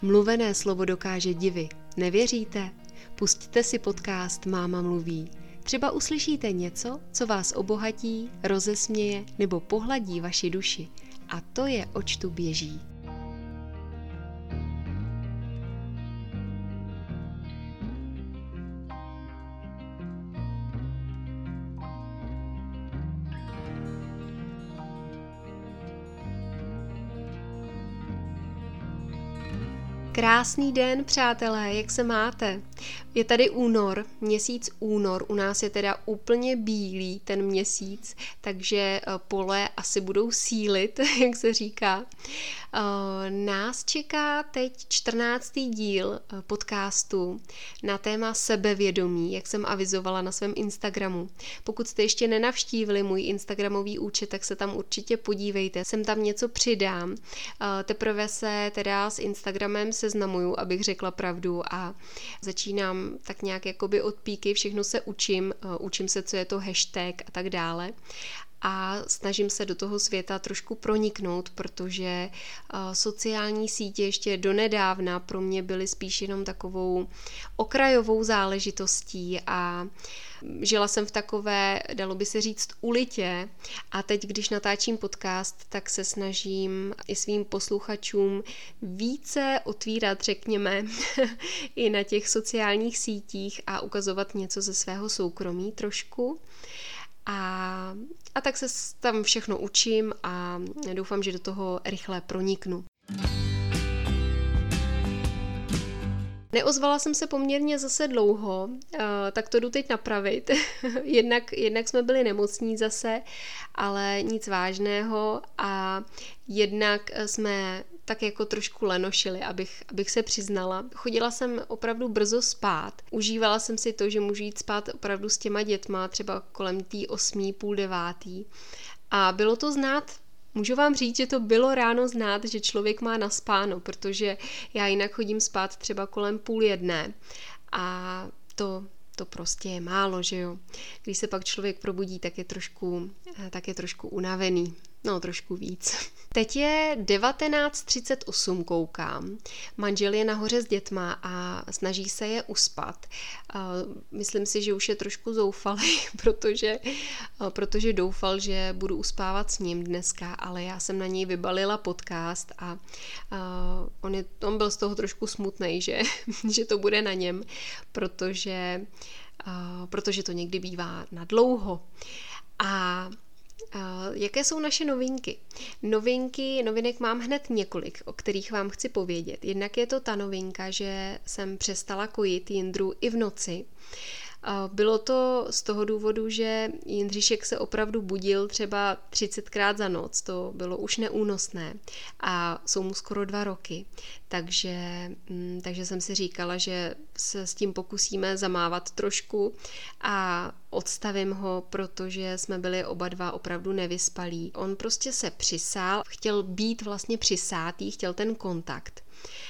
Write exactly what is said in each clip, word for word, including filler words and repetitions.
Mluvené slovo dokáže divy. Nevěříte? Pusťte si podcast Máma mluví. Třeba uslyšíte něco, co vás obohatí, rozesměje nebo pohladí vaši duši. A to je Oč tu běží. Krásný den, přátelé, jak se máte? Je tady únor, měsíc únor, u nás je teda úplně bílý ten měsíc, takže pole asi budou sílit, jak se říká. Nás čeká teď čtrnáctý díl podcastu na téma sebevědomí, jak jsem avizovala na svém Instagramu. Pokud jste ještě nenavštívili můj instagramový účet, tak se tam určitě podívejte, sem tam něco přidám. Teprve se teda s Instagramem seznamuju, abych řekla pravdu, a začínám tak nějak jakoby od píky, všechno se učím, učím se, co je to hashtag a tak dále. A snažím se do toho světa trošku proniknout, protože sociální sítě ještě donedávna pro mě byly spíš jenom takovou okrajovou záležitostí a žila jsem v takové, dalo by se říct, ulitě, a teď, když natáčím podcast, tak se snažím i svým posluchačům více otvírat, řekněme, i na těch sociálních sítích a ukazovat něco ze svého soukromí trošku. A, a tak se tam všechno učím a doufám, že do toho rychle proniknu. Neozvala jsem se poměrně zase dlouho, tak to jdu teď napravit. jednak, jednak jsme byli nemocní zase, ale nic vážného, a jednak jsme tak jako trošku lenošili, abych, abych se přiznala. Chodila jsem opravdu brzo spát. Užívala jsem si to, že můžu jít spát opravdu s těma dětma, třeba kolem tý osmý, půl devátý. A bylo to znát. Můžu vám říct, že to bylo ráno znát, že člověk má naspáno, protože já jinak chodím spát třeba kolem půl jedné a to, to prostě je málo, že jo. Když se pak člověk probudí, tak je trošku, tak je trošku unavený. No, trošku víc. Teď je devatenáct třicet osm, koukám. Manžel je nahoře s dětma a snaží se je uspat. Myslím si, že už je trošku zoufalý, protože, protože doufal, že budu uspávat s ním dneska, ale já jsem na něj vybalila podcast a on, je, on byl z toho trošku smutnej, že, že to bude na něm, protože, protože to někdy bývá na dlouho. A Uh, jaké jsou naše novinky? Novinky, novinek mám hned několik, o kterých vám chci povědět. Jednak je to ta novinka, že jsem přestala kojit Jindru i v noci. Uh, bylo to z toho důvodu, že Jindříšek se opravdu budil třeba třicetkrát za noc, to bylo už neúnosné a jsou mu skoro dva roky. Takže, mm, takže jsem si říkala, že se s tím pokusíme zamávat trošku a odstavím ho, protože jsme byli oba dva opravdu nevyspalí. On prostě se přisál, chtěl být vlastně přisátý, chtěl ten kontakt.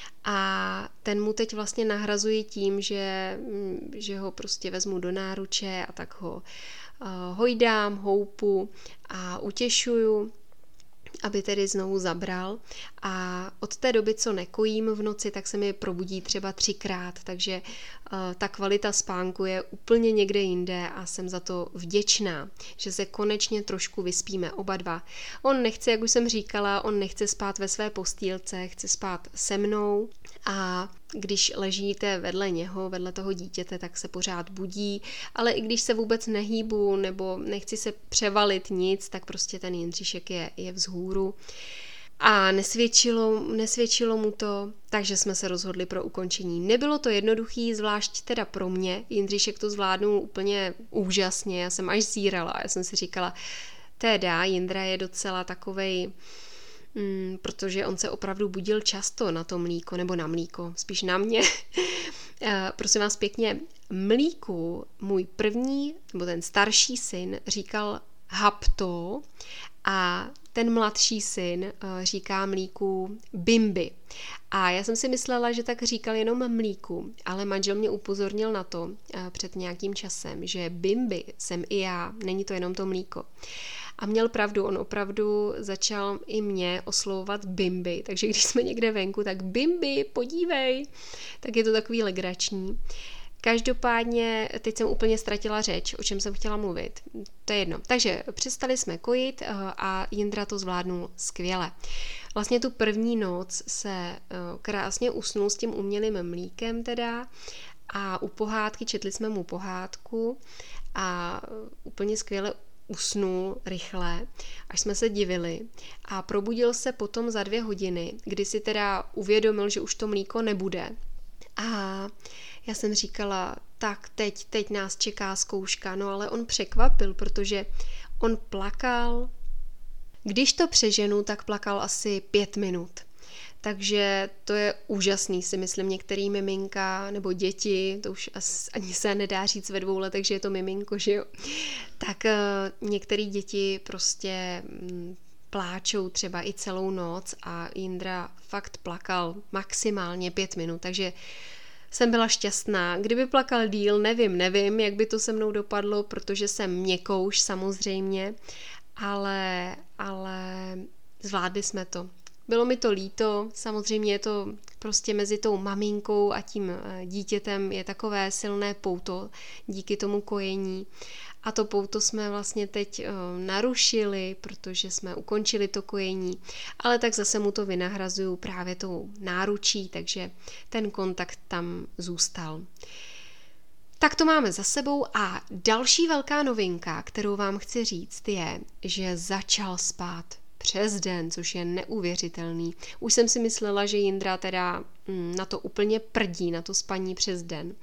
A ten mu teď vlastně nahrazuje tím, že, že ho prostě vezmu do náruče a tak ho uh, hojdám, houpu a utěšuju, aby tedy znovu zabral. A od té doby, co nekojím v noci, tak se mi probudí třeba třikrát, takže uh, ta kvalita spánku je úplně někde jinde a jsem za to vděčná, že se konečně trošku vyspíme oba dva. On nechce, jak už jsem říkala, on nechce spát ve své postýlce, chce spát se mnou, a když ležíte vedle něho, vedle toho dítěte, tak se pořád budí, ale i když se vůbec nehýbu nebo nechci se převalit nic, tak prostě ten Jindříšek je, je vzhůru. A nesvědčilo, nesvědčilo mu to, takže jsme se rozhodli pro ukončení. Nebylo to jednoduchý, zvlášť teda pro mě. Jindříšek to zvládnul úplně úžasně, já jsem až zírala. Já jsem si říkala, teda Jindra je docela takovej, mm, protože on se opravdu budil často na to mlíko, nebo na mlíko, spíš na mě. Prosím vás pěkně, mlíku můj první, nebo ten starší syn říkal hapto a ten mladší syn říká mlíku bimbi. A já jsem si myslela, že tak říkal jenom mlíku, ale manžel mě upozornil na to před nějakým časem, že bimbi jsem i já, není to jenom to mlíko. A měl pravdu, on opravdu začal i mě oslovovat Bimbi, takže když jsme někde venku, tak Bimbi, podívej, tak je to takový legrační. Každopádně teď jsem úplně ztratila řeč, o čem jsem chtěla mluvit. To je jedno. Takže přestali jsme kojit a Jindra to zvládnul skvěle. Vlastně tu první noc se krásně usnul s tím umělým mlíkem teda a u pohádky četli jsme mu pohádku a úplně skvěle usnul rychle, až jsme se divili a probudil se potom za dvě hodiny, kdy si teda uvědomil, že už to mlíko nebude. A já jsem říkala, tak teď, teď nás čeká zkouška, no ale on překvapil, protože on plakal, když to přeženu, tak plakal asi pět minut. Takže to je úžasný, si myslím, některý miminka nebo děti, to už ani se nedá říct ve dvou letech, že je to miminko, že jo. Tak uh, některé děti prostě mm, pláčou třeba i celou noc a Jindra fakt plakal maximálně pět minut, takže jsem byla šťastná. Kdyby plakal díl, nevím, nevím, jak by to se mnou dopadlo, protože jsem měkouš samozřejmě, ale, ale zvládli jsme to. Bylo mi to líto, samozřejmě je to prostě mezi tou maminkou a tím dítětem je takové silné pouto díky tomu kojení. A to pouto jsme vlastně teď narušili, protože jsme ukončili to kojení, ale tak zase mu to vynahrazuju právě tou náručí, takže ten kontakt tam zůstal. Tak to máme za sebou a další velká novinka, kterou vám chci říct, je, že začal spát přes den, což je neuvěřitelný. Už jsem si myslela, že Jindra teda na to úplně prdí, na to spaní přes den.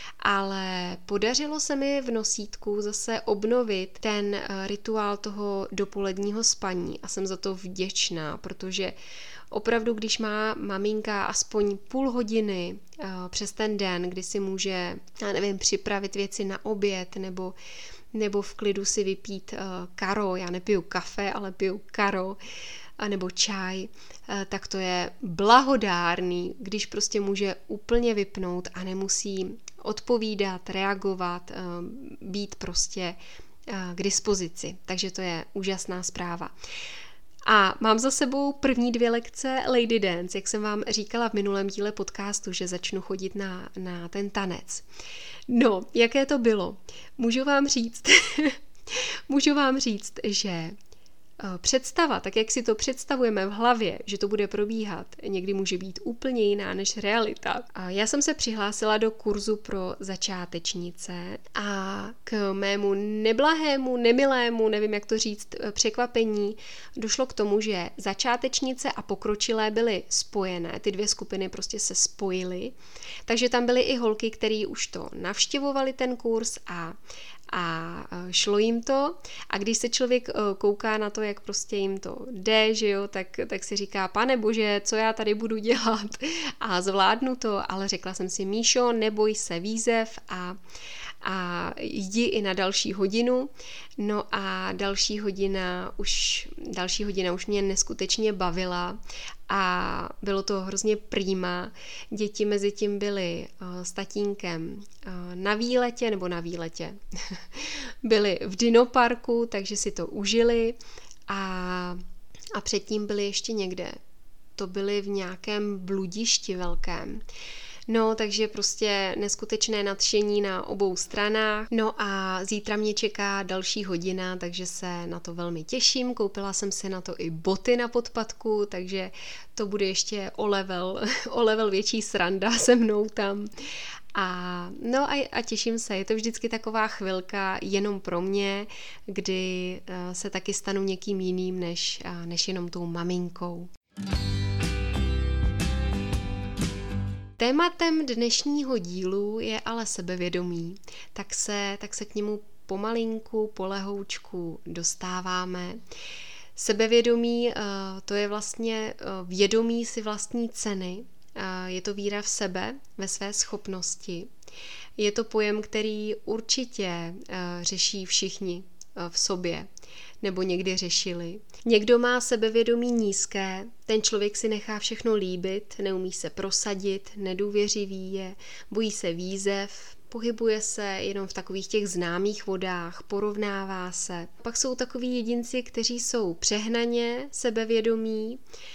Ale podařilo se mi v nosítku zase obnovit ten rituál toho dopoledního spaní a jsem za to vděčná, protože opravdu, když má maminka aspoň půl hodiny uh, přes ten den, kdy si může, já nevím, připravit věci na oběd nebo, nebo v klidu si vypít uh, karo, já nepiju kafe, ale piju karo, a nebo čaj, uh, tak to je blahodárný, když prostě může úplně vypnout a nemusí odpovídat, reagovat, uh, být prostě uh, k dispozici. Takže to je úžasná zpráva. A mám za sebou první dvě lekce Lady Dance, jak jsem vám říkala v minulém díle podcastu, že začnu chodit na, na ten tanec. No, jaké to bylo? Můžu vám říct, můžu vám říct, že představa, tak jak si to představujeme v hlavě, že to bude probíhat, někdy může být úplně jiná než realita. A já jsem se přihlásila do kurzu pro začátečnice a k mému neblahému, nemilému, nevím jak to říct, překvapení došlo k tomu, že začátečnice a pokročilé byly spojené, ty dvě skupiny prostě se spojily, takže tam byly i holky, které už to navštěvovaly ten kurz a a šlo jim to a když se člověk kouká na to, jak prostě jim to jde, že jo, tak, tak si říká, pane bože, co já tady budu dělat a zvládnu to, ale řekla jsem si, Míšo, neboj se výzev a a jdi i na další hodinu. No a další hodina už, další hodina už mě neskutečně bavila a bylo to hrozně prýma. Děti mezi tím byly uh, s tatínkem uh, na výletě, nebo na výletě, byli v dinoparku, takže si to užili a, a předtím byli ještě někde. To byli v nějakém bludišti velkém. No, takže prostě neskutečné nadšení na obou stranách. No a zítra mě čeká další hodina, takže se na to velmi těším. Koupila jsem si na to i boty na podpatku, takže to bude ještě o level, o level větší sranda se mnou tam. A, no a, a těším se, je to vždycky taková chvilka jenom pro mě, kdy uh, se taky stanu někým jiným, než, uh, než jenom tou maminkou. Tématem dnešního dílu je ale sebevědomí, tak se, tak se k němu pomalinku, polehoučku dostáváme. Sebevědomí, to je vlastně vědomí si vlastní ceny, je to víra v sebe, ve své schopnosti. Je to pojem, který určitě řeší všichni v sobě, nebo někdy řešili. Někdo má sebevědomí nízké, ten člověk si nechá všechno líbit, neumí se prosadit, nedůvěřivý je, bojí se výzev, pohybuje se jenom v takových těch známých vodách, porovnává se. Pak jsou takoví jedinci, kteří jsou přehnaně sebevědomí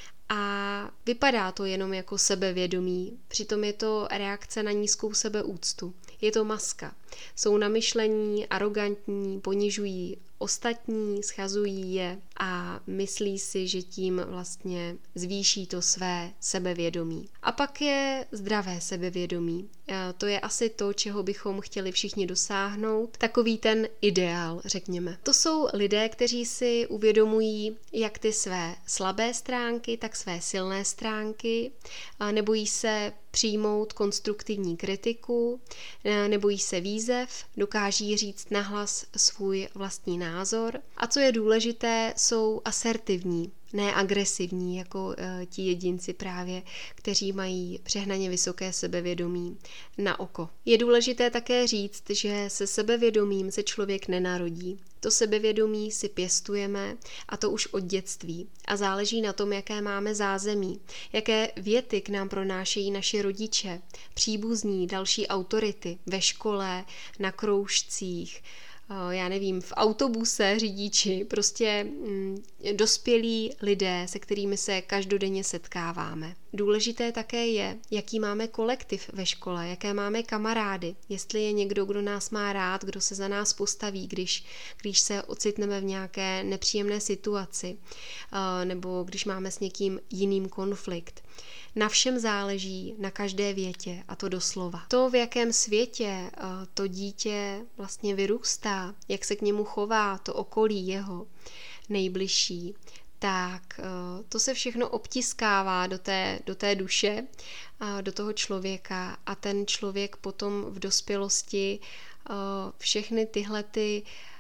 a vypadá to jenom jako sebevědomí. Přitom je to reakce na nízkou sebeúctu. Je to maska. Jsou namyšlení, arrogantní, ponižují ostatní, schazují je a myslí si, že tím vlastně zvýší to své sebevědomí. A pak je zdravé sebevědomí. To je asi to, čeho bychom chtěli všichni dosáhnout. Takový ten ideál, řekněme. To jsou lidé, kteří si uvědomují jak ty své slabé stránky, tak své silné stránky. Nebojí se přijmout konstruktivní kritiku, nebojí se výzev, dokáží říct nahlas svůj vlastní názor. A co je důležité, jsou asertivní, ne agresivní, jako e, ti jedinci právě, kteří mají přehnaně vysoké sebevědomí na oko. Je důležité také říct, že se sebevědomím se člověk nenarodí. To sebevědomí si pěstujeme, a to už od dětství. A záleží na tom, jaké máme zázemí, jaké věty k nám pronášejí naši rodiče, příbuzní, další autority ve škole, na kroužcích, já nevím, v autobuse řidiči, prostě mm, dospělí lidé, se kterými se každodenně setkáváme. Důležité také je, jaký máme kolektiv ve škole, jaké máme kamarády, jestli je někdo, kdo nás má rád, kdo se za nás postaví, když, když se ocitneme v nějaké nepříjemné situaci, nebo když máme s někým jiným konflikt. Na všem záleží, na každé větě, a to doslova. To, v jakém světě to dítě vlastně vyrůstá, jak se k němu chová, to okolí jeho nejbližší, tak to se všechno obtiskává do té, do té duše, do toho člověka a ten člověk potom v dospělosti všechny tyhle ty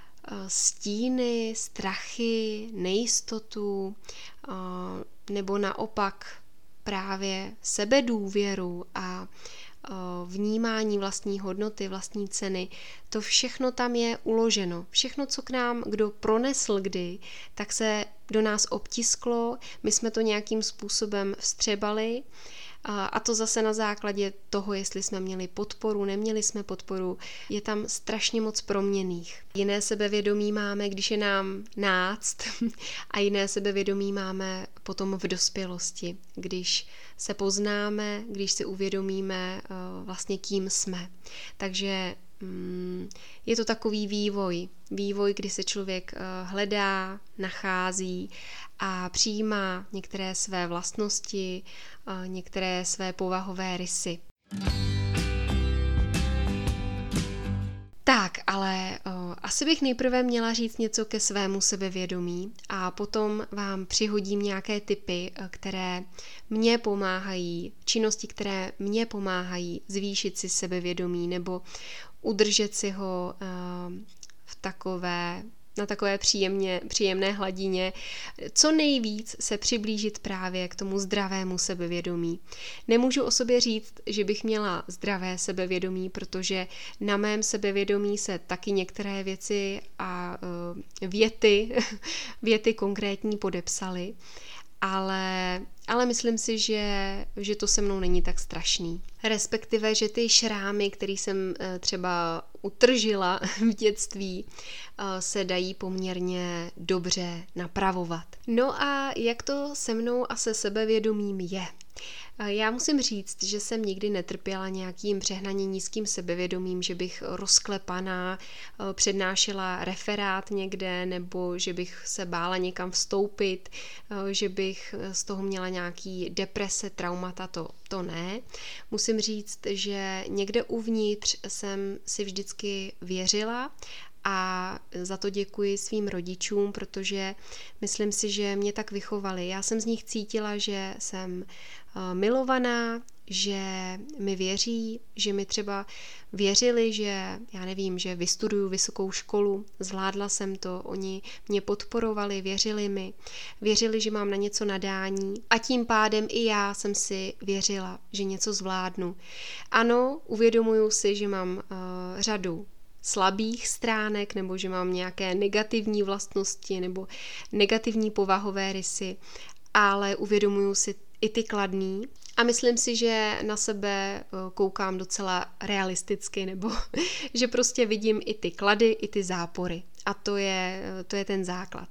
stíny, strachy, nejistotu nebo naopak právě sebedůvěru a vnímání vlastní hodnoty, vlastní ceny, to všechno tam je uloženo. Všechno, co k nám kdo pronesl kdy, tak se do nás obtisklo, my jsme to nějakým způsobem vstřebali a to zase na základě toho, jestli jsme měli podporu, neměli jsme podporu, je tam strašně moc proměnných. Jiné sebevědomí máme, když je nám náct a jiné sebevědomí máme potom v dospělosti, když se poznáme, když si uvědomíme vlastně kým jsme. Takže je to takový vývoj, vývoj, kdy se člověk hledá, nachází a přijímá některé své vlastnosti, některé své povahové rysy. Tak, ale o, asi bych nejprve měla říct něco ke svému sebevědomí a potom vám přihodím nějaké tipy, které mě pomáhají, činnosti, které mě pomáhají zvýšit si sebevědomí nebo udržet si ho o, v takové, na takové příjemně, příjemné hladině, co nejvíc se přiblížit právě k tomu zdravému sebevědomí. Nemůžu o sobě říct, že bych měla zdravé sebevědomí, protože na mém sebevědomí se taky některé věci a uh, věty, věty konkrétní podepsaly, ale, ale myslím si, že, že to se mnou není tak strašný. Respektive, že ty šrámy, které jsem třeba utržila v dětství, se dají poměrně dobře napravovat. No a jak to se mnou a se sebevědomím je? Já musím říct, že jsem nikdy netrpěla nějakým přehnaně nízkým sebevědomím, že bych rozklepaná přednášela referát někde, nebo že bych se bála někam vstoupit, že bych z toho měla nějaký deprese, traumata, to, to ne. Musím říct, že někde uvnitř jsem si vždycky věřila a za to děkuji svým rodičům, protože myslím si, že mě tak vychovali. Já jsem z nich cítila, že jsem milovaná, že mi věří, že mi třeba věřili, že já nevím, že vystuduju vysokou školu, zvládla jsem to, oni mě podporovali, věřili mi, věřili, že mám na něco nadání a tím pádem i já jsem si věřila, že něco zvládnu. Ano, uvědomuju si, že mám uh, řadu slabých stránek, nebo že mám nějaké negativní vlastnosti nebo negativní povahové rysy, ale uvědomuju si i ty kladný A myslím si, že na sebe koukám docela realisticky, nebo že prostě vidím i ty klady, i ty zápory. A to je, to je ten základ.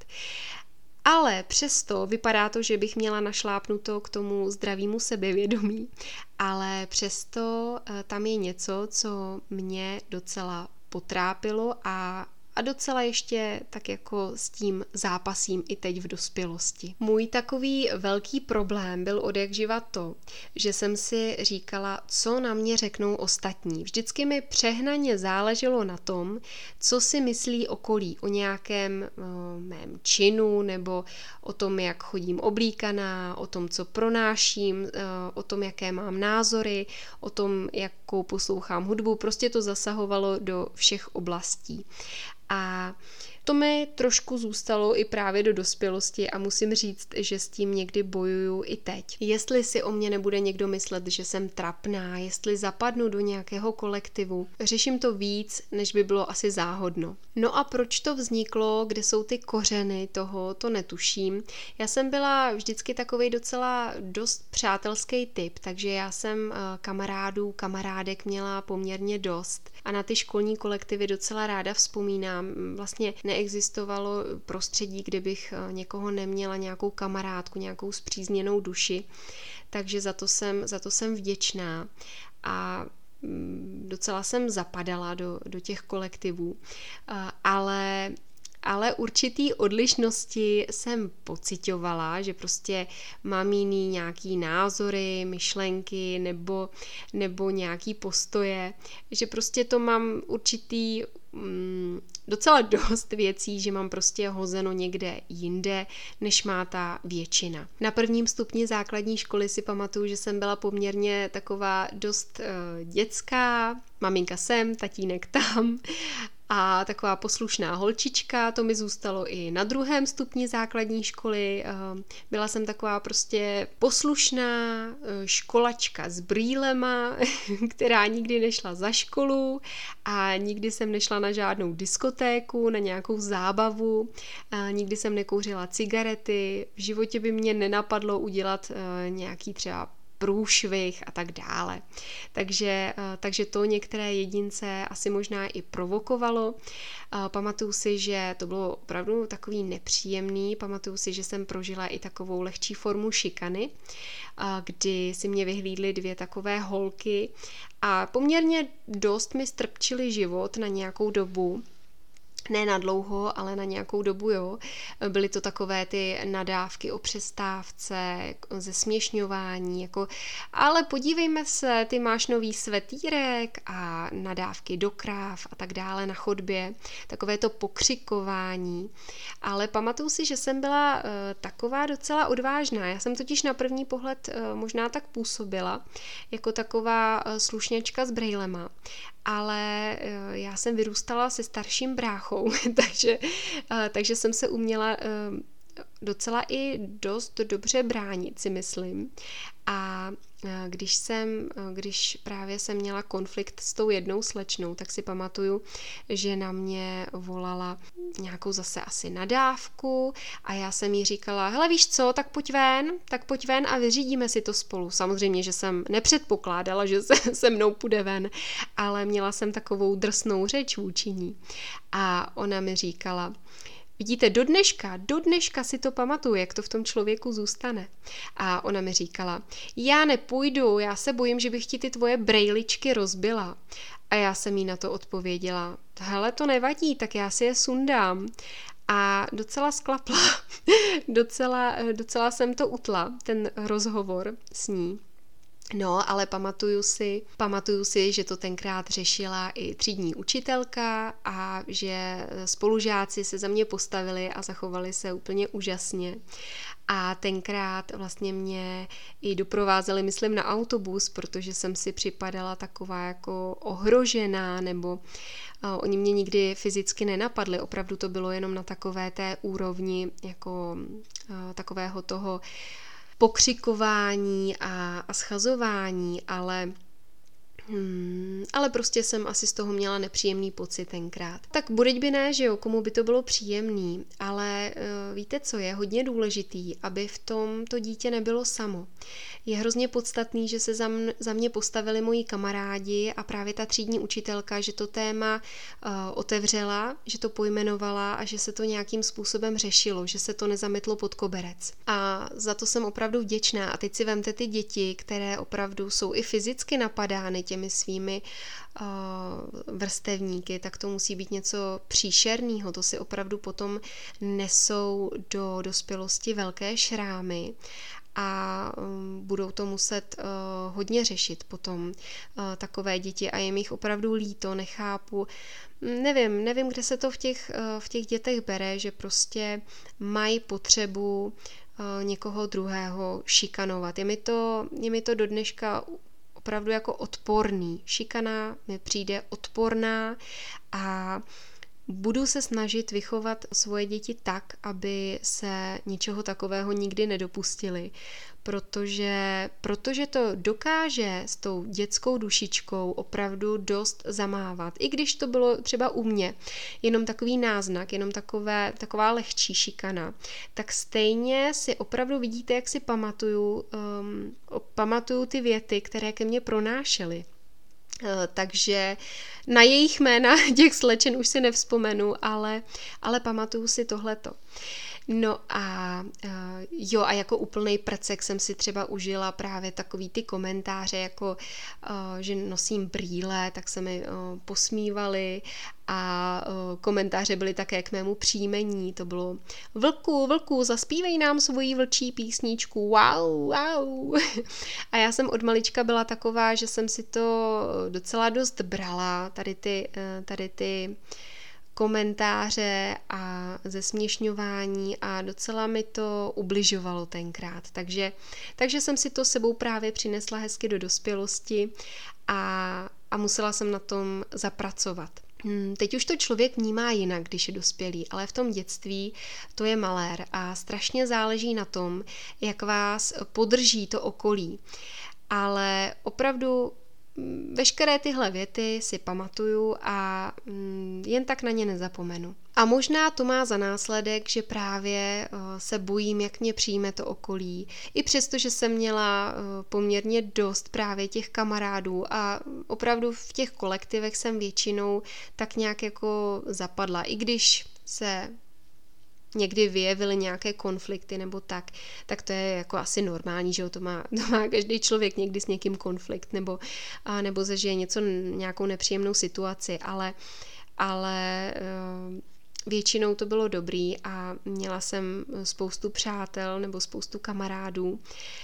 Ale přesto vypadá to, že bych měla našlápnuto k tomu zdravému sebevědomí, ale přesto tam je něco, co mě docela potrápilo a A docela ještě tak jako s tím zápasím i teď v dospělosti. Můj takový velký problém byl odjakživa to, že jsem si říkala, co na mě řeknou ostatní. Vždycky mi přehnaně záleželo na tom, co si myslí okolí o nějakém o, mém činu nebo o tom, jak chodím oblíkaná, o tom, co pronáším, o tom, jaké mám názory, o tom, jakou poslouchám hudbu. Prostě to zasahovalo do všech oblastí. A to mi trošku zůstalo i právě do dospělosti a musím říct, že s tím někdy bojuju i teď. Jestli si o mě nebude někdo myslet, že jsem trapná, jestli zapadnu do nějakého kolektivu, řeším to víc, než by bylo asi záhodno. No a proč to vzniklo, kde jsou ty kořeny toho, to netuším. Já jsem byla vždycky takovej docela dost přátelský typ, takže já jsem kamarádů, kamarádek měla poměrně dost a na ty školní kolektivy docela ráda vzpomínám. Vlastně neexistovalo prostředí, kde bych někoho neměla, nějakou kamarádku, nějakou spřízněnou duši, takže za to jsem, za to jsem vděčná a docela jsem zapadala do, do těch kolektivů, ale ale určitý odlišnosti jsem pociťovala, že prostě mám jiný nějaký názory, myšlenky nebo, nebo nějaký postoje, že prostě to mám určitý mm, docela dost věcí, že mám prostě hozeno někde jinde, než má ta většina. Na prvním stupni základní školy si pamatuju, že jsem byla poměrně taková dost uh, dětská, maminka sem, tatínek tam a taková poslušná holčička, to mi zůstalo i na druhém stupni základní školy. Byla jsem taková prostě poslušná školačka s brýlema, která nikdy nešla za školu a nikdy jsem nešla na žádnou diskotéku, na nějakou zábavu, nikdy jsem nekouřila cigarety, v životě by mě nenapadlo udělat nějaký třeba průšvih a tak dále. Takže, takže to některé jedince asi možná i provokovalo. Pamatuju si, že to bylo opravdu takový nepříjemný. Pamatuju si, že jsem prožila i takovou lehčí formu šikany, kdy si mě vyhlídly dvě takové holky a poměrně dost mi strpčily život na nějakou dobu. Ne na dlouho, ale na nějakou dobu, jo. Byly to takové ty nadávky o přestávce, zesměšňování, jako, ale podívejme se, ty máš nový svetýrek a nadávky do kráv a tak dále na chodbě, takové to pokřikování. Ale pamatuju si, že jsem byla uh, taková docela odvážná. Já jsem totiž na první pohled uh, možná tak působila, jako taková uh, slušněčka s brejlema. Ale já jsem vyrůstala se starším bráchou, takže, takže jsem se uměla docela i dost dobře bránit, si myslím. A když jsem, když právě jsem měla konflikt s tou jednou slečnou, tak si pamatuju, že na mě volala nějakou zase asi nadávku a já jsem jí říkala, hele víš co, tak pojď ven, tak pojď ven a vyřídíme si to spolu. Samozřejmě, že jsem nepředpokládala, že se se mnou půjde ven, ale měla jsem takovou drsnou řeč vůči ní. A ona mi říkala, vidíte, do dneška, do dneška si to pamatuju, jak to v tom člověku zůstane. A ona mi říkala, já nepůjdu, já se bojím, že bych ti ty tvoje brejličky rozbila. A já jsem jí na to odpověděla, hele, to nevadí, tak já si je sundám. A docela sklapla, docela, docela jsem to utla, ten rozhovor s ní. No, ale pamatuju si, pamatuju si, že to tenkrát řešila i třídní učitelka a že spolužáci se za mě postavili a zachovali se úplně úžasně. A tenkrát vlastně mě i doprovázeli, myslím, na autobus, protože jsem si připadala taková jako ohrožená, nebo uh, oni mě nikdy fyzicky nenapadli, opravdu to bylo jenom na takové té úrovni jako uh, takového toho pokřikování a, a schazování, ale Hmm, ale prostě jsem asi z toho měla nepříjemný pocit tenkrát. Tak budeť by ne, že jo, komu by to bylo příjemný, ale uh, víte co, je hodně důležitý, aby v tom to dítě nebylo samo. Je hrozně podstatný, že se za, m- za mě postavili moji kamarádi a právě ta třídní učitelka, že to téma uh, otevřela, že to pojmenovala a že se to nějakým způsobem řešilo, že se to nezametlo pod koberec. A za to jsem opravdu vděčná. A teď si vemte ty děti, které opravdu jsou i fyzicky napadány těmi svými uh, vrstevníky, tak to musí být něco příšerného. To si opravdu potom nesou do dospělosti velké šrámy a um, budou to muset uh, hodně řešit potom uh, takové děti a je mi jich opravdu líto, nechápu. Nevím, nevím, kde se to v těch, uh, v těch dětech bere, že prostě mají potřebu uh, někoho druhého šikanovat. Je mi to, je mi to do dneška opravdu jako odporný. Šikana mi přijde odporná a budu se snažit vychovat svoje děti tak, aby se ničeho takového nikdy nedopustili, protože, protože to dokáže s tou dětskou dušičkou opravdu dost zamávat. I když to bylo třeba u mě, jenom takový náznak, jenom takové, taková lehčí šikana, tak stejně si opravdu vidíte, jak si pamatuju, um, pamatuju ty věty, které ke mně pronášely. Takže na jejich jména těch slečen už si nevzpomenu, ale, ale pamatuju si tohleto. No a jo, a jako úplnej prcek jsem si třeba užila právě takový ty komentáře, jako že nosím brýle, tak se mi posmívali a komentáře byly také k mému příjmení, to bylo vlku, vlku, zaspívej nám svoji vlčí písničku, wow, wow. A já jsem od malička byla taková, že jsem si to docela dost brala, tady ty, tady ty komentáře a zesměšňování a docela mi to ubližovalo tenkrát. Takže, takže jsem si to sebou právě přinesla hezky do dospělosti a, a musela jsem na tom zapracovat. Teď už to člověk vnímá jinak, když je dospělý, ale v tom dětství to je malér a strašně záleží na tom, jak vás podrží to okolí. Ale opravdu veškeré tyhle věty si pamatuju a jen tak na ně nezapomenu. A možná to má za následek, že právě se bojím, jak mě přijme to okolí. I přesto, že jsem měla poměrně dost právě těch kamarádů a opravdu v těch kolektivech jsem většinou tak nějak jako zapadla. I když se někdy vyjevily nějaké konflikty nebo tak, tak to je jako asi normální, že to má, to má každý člověk někdy s někým konflikt nebo, a, nebo zažije něco, nějakou nepříjemnou situaci, ale, ale většinou to bylo dobrý a měla jsem spoustu přátel nebo spoustu kamarádů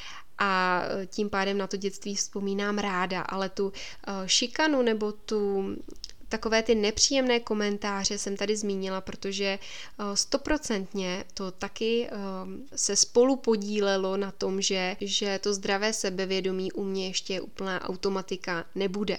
a tím pádem na to dětství vzpomínám ráda, ale tu šikanu nebo tu takové ty nepříjemné komentáře jsem tady zmínila, protože stoprocentně to taky se spolu podílelo na tom, že, že to zdravé sebevědomí u mě ještě úplná automatika nebude.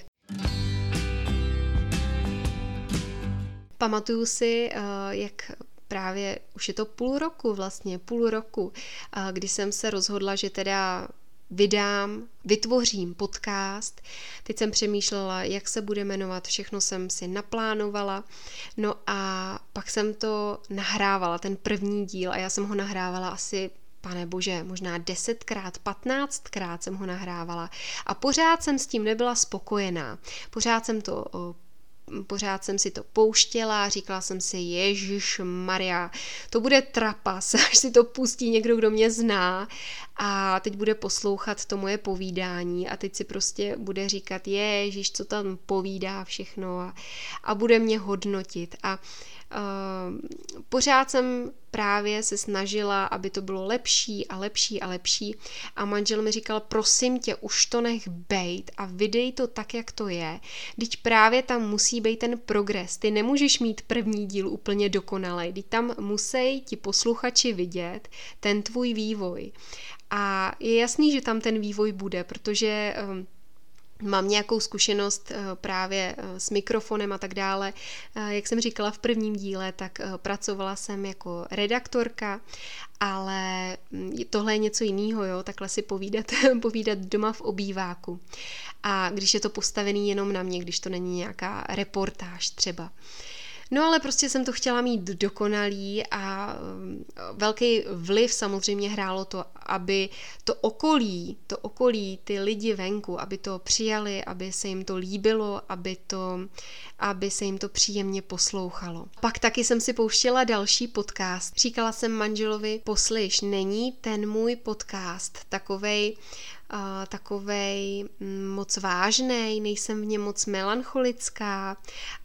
Pamatuju si, jak právě už je to půl roku vlastně, půl roku, kdy jsem se rozhodla, že teda vydám, vytvořím podcast. Teď jsem přemýšlela, jak se bude jmenovat, všechno jsem si naplánovala. No a pak jsem to nahrávala, ten první díl, a já jsem ho nahrávala asi, pane bože, možná desetkrát, patnáctkrát jsem ho nahrávala. A pořád jsem s tím nebyla spokojená. Pořád jsem to Pořád jsem si to pouštěla, říkala jsem si, Ježišmarja, to bude trapas, až si to pustí někdo, kdo mě zná a teď bude poslouchat to moje povídání a teď si prostě bude říkat, Ježiš, co tam povídá všechno a, a bude mě hodnotit a Uh, pořád jsem právě se snažila, aby to bylo lepší a lepší a lepší a manžel mi říkal, prosím tě, už to nech bejt a vydej to tak, jak to je. Vždyť právě tam musí být ten progres. Ty nemůžeš mít první díl úplně dokonalej, vždyť tam musí ti posluchači vidět ten tvůj vývoj. A je jasný, že tam ten vývoj bude, protože um, mám nějakou zkušenost právě s mikrofonem a tak dále. Jak jsem říkala v prvním díle, tak pracovala jsem jako redaktorka, ale tohle je něco jiného, jo, takhle si povídat, povídat doma v obýváku. A když je to postavený jenom na mě, když to není nějaká reportáž třeba. No ale prostě jsem to chtěla mít dokonalý a velký vliv samozřejmě hrálo to, aby to okolí, to okolí, ty lidi venku, aby to přijali, aby se jim to líbilo, aby, to, aby se jim to příjemně poslouchalo. Pak taky jsem si pouštěla další podcast. Říkala jsem manželovi, poslyš, není ten můj podcast takovej, uh, takovej moc vážnej, nejsem v něm moc melancholická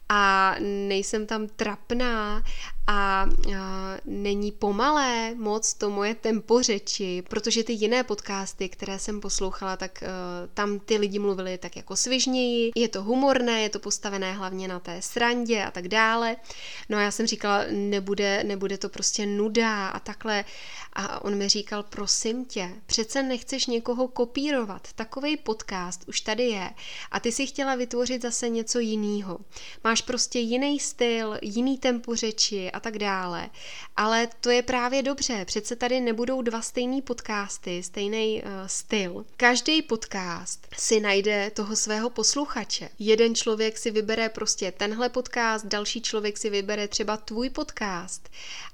a nejsem tam trapná a, a není pomalé moc to moje tempo řeči, protože ty jiné podcasty, které jsem poslouchala, tak uh, tam ty lidi mluvili tak jako svižněji, je to humorné, je to postavené hlavně na té srandě a tak dále. No a já jsem říkala, nebude, nebude to prostě nuda a takhle. A on mi říkal, prosím tě, přece nechceš někoho kopírovat, takovej podcast už tady je a ty si chtěla vytvořit zase něco jiného. Máš prostě jiný styl, jiný tempo řeči a tak dále. Ale to je právě dobře, přece tady nebudou dva stejný podcasty, stejný uh, styl. Každý podcast si najde toho svého posluchače. Jeden člověk si vybere prostě tenhle podcast, další člověk si vybere třeba tvůj podcast.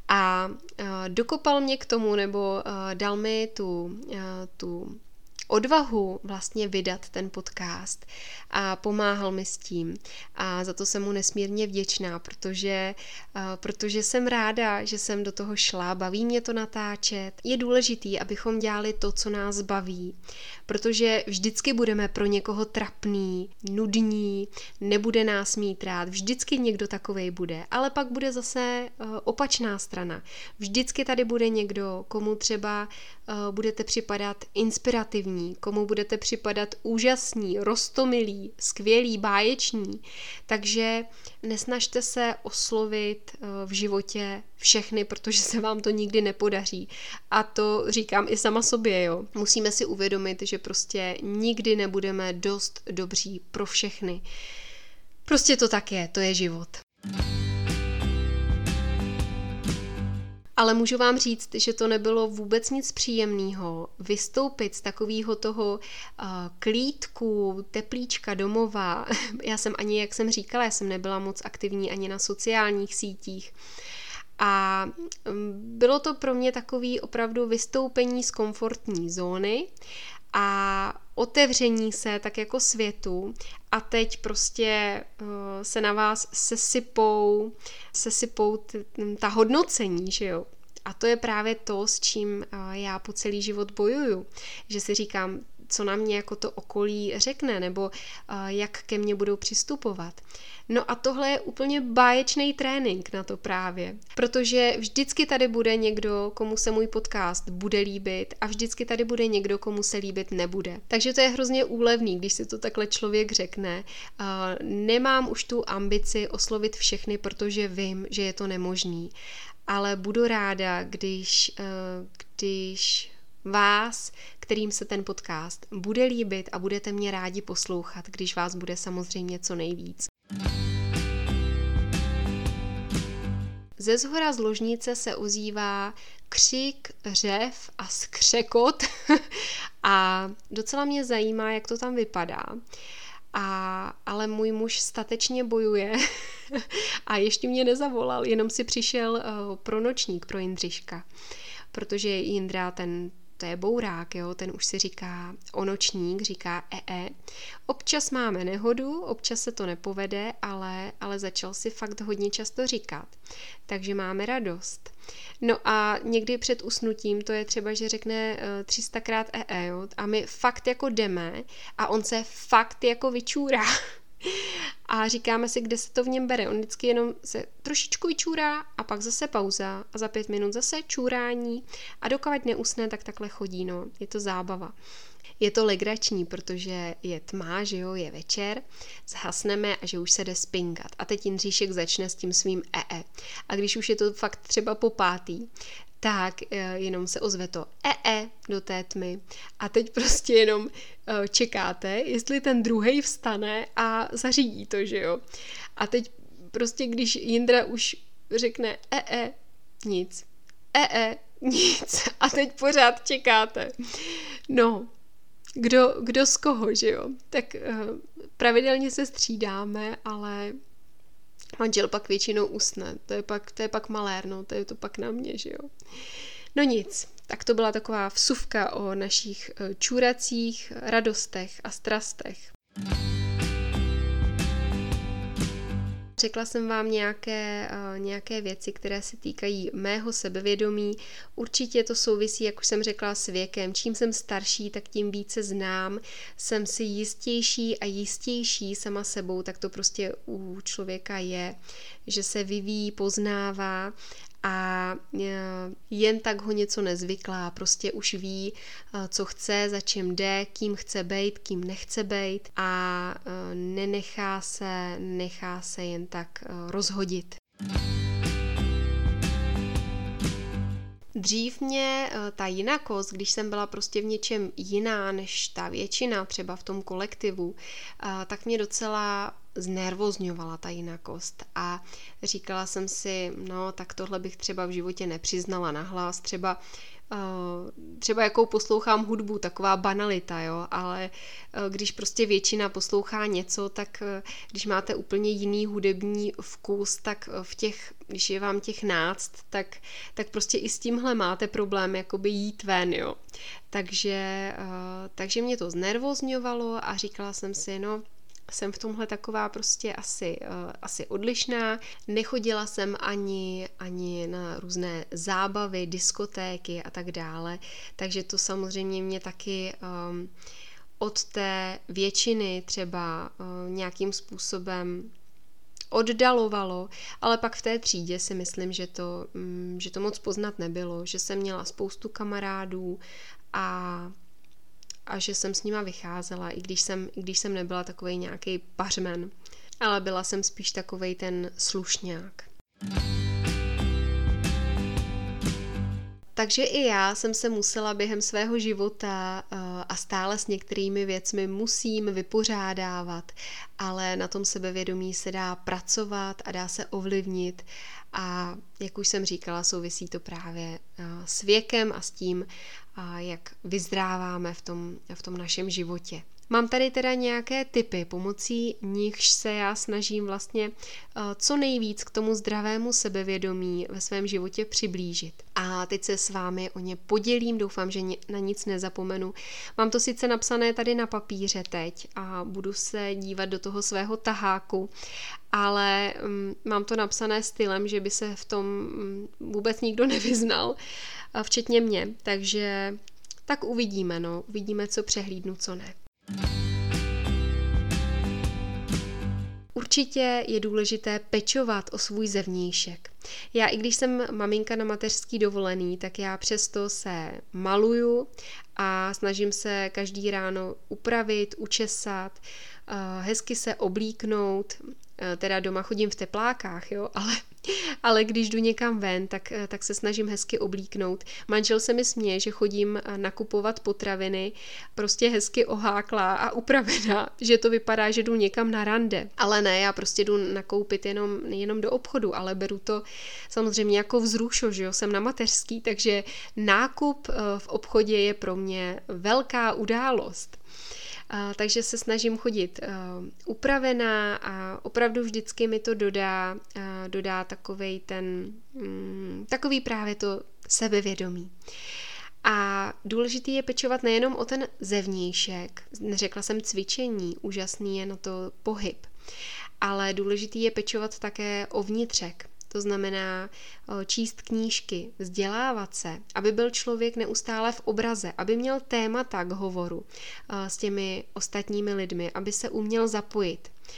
A uh, dokopal mě k tomu, nebo uh, dal mi tu, uh, tu odvahu vlastně vydat ten podcast a pomáhal mi s tím a za to jsem mu nesmírně vděčná, protože, uh, protože jsem ráda, že jsem do toho šla, baví mě to natáčet. Je důležitý, abychom dělali to, co nás baví, protože vždycky budeme pro někoho trapný, nudní, nebude nás mít rád, vždycky někdo takovej bude, ale pak bude zase uh, opačná strana. Vždycky tady bude někdo, komu třeba uh, budete připadat inspirativní, komu budete připadat úžasní, roztomilí, skvělí, báječní. Takže nesnažte se oslovit uh, v životě všechny, protože se vám to nikdy nepodaří. A to říkám i sama sobě, jo. Musíme si uvědomit, že prostě nikdy nebudeme dost dobří pro všechny. Prostě to tak je, to je život. Ale můžu vám říct, že to nebylo vůbec nic příjemného vystoupit z takového toho uh, klídku, teplíčka domova. Já jsem ani, jak jsem říkala, já jsem nebyla moc aktivní ani na sociálních sítích. A bylo to pro mě takový opravdu vystoupení z komfortní zóny a otevření se tak jako světu a teď prostě uh, se na vás sesypou, sesypou t- ta hodnocení, že jo. A to je právě to, s čím uh, já po celý život bojuju, že si říkám, co na mě jako to okolí řekne, nebo uh, jak ke mně budou přistupovat. No a tohle je úplně báječný trénink na to právě, protože vždycky tady bude někdo, komu se můj podcast bude líbit a vždycky tady bude někdo, komu se líbit nebude. Takže to je hrozně úlevný, když si to takhle člověk řekne. Uh, nemám už tu ambici oslovit všechny, protože vím, že je to nemožný, ale budu ráda, když, uh, když vás, kterým se ten podcast bude líbit a budete mě rádi poslouchat, když vás bude samozřejmě co nejvíc. Ze zhora z ložnice se ozývá křik, řev a skřekot a docela mě zajímá, jak to tam vypadá. A, ale můj muž statečně bojuje a ještě mě nezavolal, jenom si přišel uh, pro nočník, pro Jindřiška, protože Jindra ten to je bourák, jo, ten už si říká o nočník, říká ee. Občas máme nehodu, občas se to nepovede, ale, ale začal si fakt hodně často říkat. Takže máme radost. No a někdy před usnutím to je třeba, že řekne tři sta krát ee, jo, a my fakt jako jdeme a on se fakt jako vyčůrá. A říkáme si, kde se to v něm bere. On vždycky jenom se trošičku vyčůrá a pak zase pauza a za pět minut zase čůrání a dokud neusne, tak takhle chodí, no. Je to zábava. Je to legrační, protože je tma, že jo, je večer, zhasneme a že už se jde spinkat. A teď Jindříšek začne s tím svým ee. A když už je to fakt třeba po pátý, tak jenom se ozve to e-e do té tmy a teď prostě jenom čekáte, jestli ten druhej vstane a zařídí to, že jo. A teď prostě, když Jindra už řekne e-e, nic, e-e, nic a teď pořád čekáte. No, kdo, kdo z koho, že jo. Tak pravidelně se střídáme, ale manžel pak většinou usne, to je pak, to je pak malér, no, to je to pak na mě, že jo. No nic, tak to byla taková vsuvka o našich čůracích radostech a strastech. Řekla jsem vám nějaké, nějaké věci, které se týkají mého sebevědomí. Určitě to souvisí, jak už jsem řekla, s věkem. Čím jsem starší, tak tím více znám. Jsem si jistější a jistější sama sebou, tak to prostě u člověka je, že se vyvíjí, poznává a jen tak ho něco nezvyklá, prostě už ví, co chce, za čím jde, kým chce bejt, kým nechce bejt a nenechá se, nechá se jen tak rozhodit. Dřív mě ta jinakost, když jsem byla prostě v něčem jiná než ta většina, třeba v tom kolektivu, tak mě docela znervozňovala ta jinakost a říkala jsem si, no tak tohle bych třeba v životě nepřiznala nahlas, třeba třeba jakou poslouchám hudbu, taková banalita, jo, ale když prostě většina poslouchá něco, tak když máte úplně jiný hudební vkus, tak v těch, když je vám těch náct, tak, tak prostě i s tímhle máte problém jakoby jít ven, jo. Takže, takže mě to znervozňovalo a říkala jsem si, no, jsem v tomhle taková prostě asi, uh, asi odlišná. Nechodila jsem ani, ani na různé zábavy, diskotéky a tak dále, takže to samozřejmě mě taky um, od té většiny třeba uh, nějakým způsobem oddalovalo, ale pak v té třídě si myslím, že to, um, že to moc poznat nebylo, že jsem měla spoustu kamarádů a a že jsem s nima vycházela, i když jsem, i když jsem nebyla takovej nějaký pařmen, ale byla jsem spíš takovej ten slušňák. Takže i já jsem se musela během svého života a stále s některými věcmi musím vypořádávat, ale na tom sebevědomí se dá pracovat a dá se ovlivnit a jak už jsem říkala, souvisí to právě s věkem a s tím, jak vyzráváme v tom, v tom našem životě. Mám tady teda nějaké tipy, pomocí nichž se já snažím vlastně co nejvíc k tomu zdravému sebevědomí ve svém životě přiblížit. A teď se s vámi o ně podělím, doufám, že na nic nezapomenu. Mám to sice napsané tady na papíře teď a budu se dívat do toho svého taháku, ale um, mám to napsané stylem, že by se v tom um, vůbec nikdo nevyznal, včetně mě. Takže tak uvidíme, no. Uvidíme, co přehlídnu, co ne. Určitě je důležité pečovat o svůj zevnějšek. Já, i když jsem maminka na mateřský dovolený, tak já přesto se maluju a snažím se každý ráno upravit, učesat, hezky se oblíknout. Teda doma chodím v teplákách, jo, ale, ale když jdu někam ven, tak, tak se snažím hezky oblíknout. Manžel se mi směje, že chodím nakupovat potraviny prostě hezky oháklá a upravená, že to vypadá, že jdu někam na rande. Ale ne, já prostě jdu nakoupit jenom, jenom do obchodu, ale beru to samozřejmě jako vzrušo, že jo, jsem na mateřský, takže nákup v obchodě je pro mě velká událost. Uh, takže se snažím chodit uh, upravená a opravdu vždycky mi to dodá, uh, dodá takovej ten, um, takový právě to sebevědomí. A důležitý je pečovat nejenom o ten zevnějšek, neřekla jsem cvičení, úžasný je na to pohyb, ale důležitý je pečovat také o vnitřek. To znamená číst knížky, vzdělávat se, aby byl člověk neustále v obraze, aby měl témata k hovoru s těmi ostatními lidmi, aby se uměl zapojit.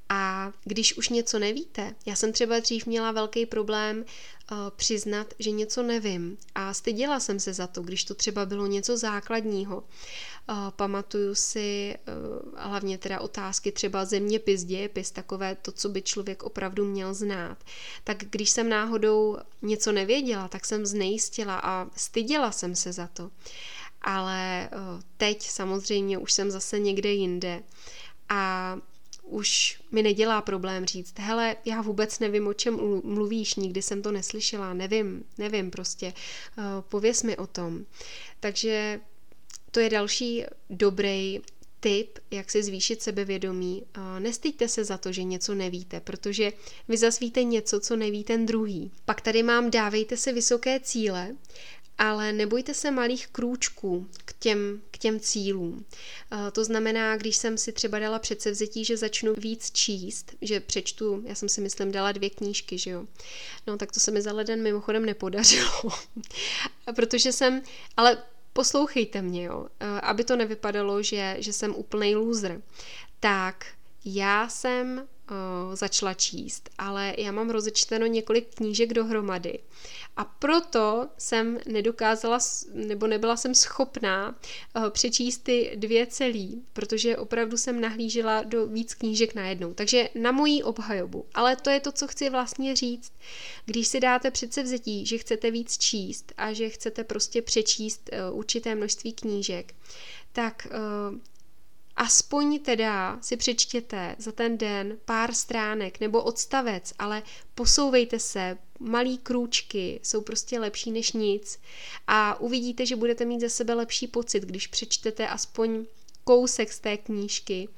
A když už něco nevíte, já jsem třeba dřív měla velký problém uh, přiznat, že něco nevím a styděla jsem se za to, když to třeba bylo něco základního. Uh, pamatuju si uh, hlavně teda otázky třeba zeměpis, dějepis, takové to, co by člověk opravdu měl znát. Tak když jsem náhodou něco nevěděla, tak jsem znejistila a styděla jsem se za to. Ale uh, teď samozřejmě už jsem zase někde jinde a už mi nedělá problém říct, hele, já vůbec nevím, o čem mluvíš, nikdy jsem to neslyšela, nevím, nevím prostě, uh, pověz mi o tom. Takže to je další dobrý tip, jak si zvýšit sebevědomí. Uh, nestyďte se za to, že něco nevíte, protože vy zas víte něco, co neví ten druhý. Pak tady mám, dávejte si vysoké cíle, ale nebojte se malých krůčků k těm, k těm cílům. To znamená, když jsem si třeba dala předsevzetí, že začnu víc číst, že přečtu, já jsem si myslím dala dvě knížky, že jo. No tak to se mi za leden mimochodem nepodařilo. Protože jsem, ale poslouchejte mě, jo, aby to nevypadalo, že, že jsem úplnej loser. Tak já jsem uh, začala číst, ale já mám rozečteno několik knížek dohromady. A proto jsem nedokázala, nebo nebyla jsem schopná uh, přečíst ty dvě celý, protože opravdu jsem nahlížela do víc knížek najednou. Takže na mojí obhajobu. Ale to je to, co chci vlastně říct. Když si dáte předsevzetí, že chcete víc číst a že chcete prostě přečíst uh, určité množství knížek, tak uh, aspoň teda si přečtěte za ten den pár stránek nebo odstavec, ale posouvejte se, malý krůčky jsou prostě lepší než nic a uvidíte, že budete mít ze sebe lepší pocit, když přečtete aspoň kousek z té knížky,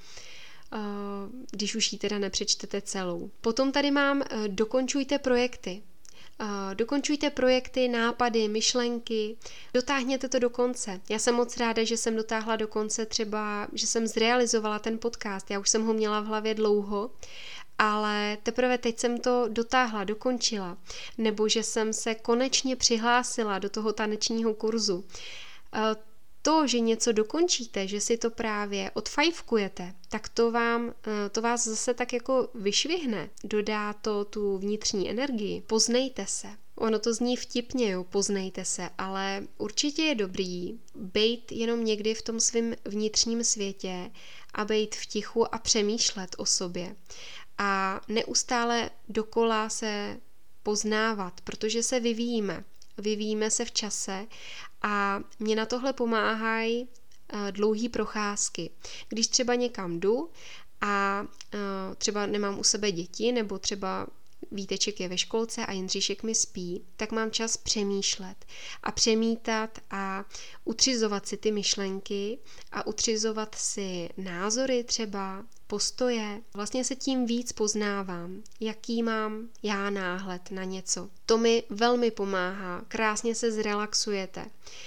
když už ji teda nepřečtete celou. Potom tady mám dokončujte projekty. Uh, dokončujte projekty, nápady, myšlenky, dotáhněte to do konce. Já jsem moc ráda, že jsem dotáhla do konce třeba, že jsem zrealizovala ten podcast. Já už jsem ho měla v hlavě dlouho, ale teprve teď jsem to dotáhla, dokončila. Nebo že jsem se konečně přihlásila do toho tanečního kurzu. Uh, To, že něco dokončíte, že si to právě odfajfkujete, tak to, vám, to vás zase tak jako vyšvihne, dodá to tu vnitřní energii. Poznejte se. Ono to zní vtipně, jo, poznejte se, ale určitě je dobrý bejt jenom někdy v tom svém vnitřním světě a bejt v tichu a přemýšlet o sobě. A neustále dokola se poznávat, protože se vyvíjíme. Vyvíjíme se v čase a mě na tohle pomáhají dlouhý procházky. Když třeba někam jdu a třeba nemám u sebe děti, nebo třeba Víteček je ve školce a Jindříšek mi spí, tak mám čas přemýšlet a přemítat a utřizovat si ty myšlenky a utřizovat si názory třeba, postoje. Vlastně se tím víc poznávám, jaký mám já náhled na něco. To mi velmi pomáhá, krásně se zrelaxujete.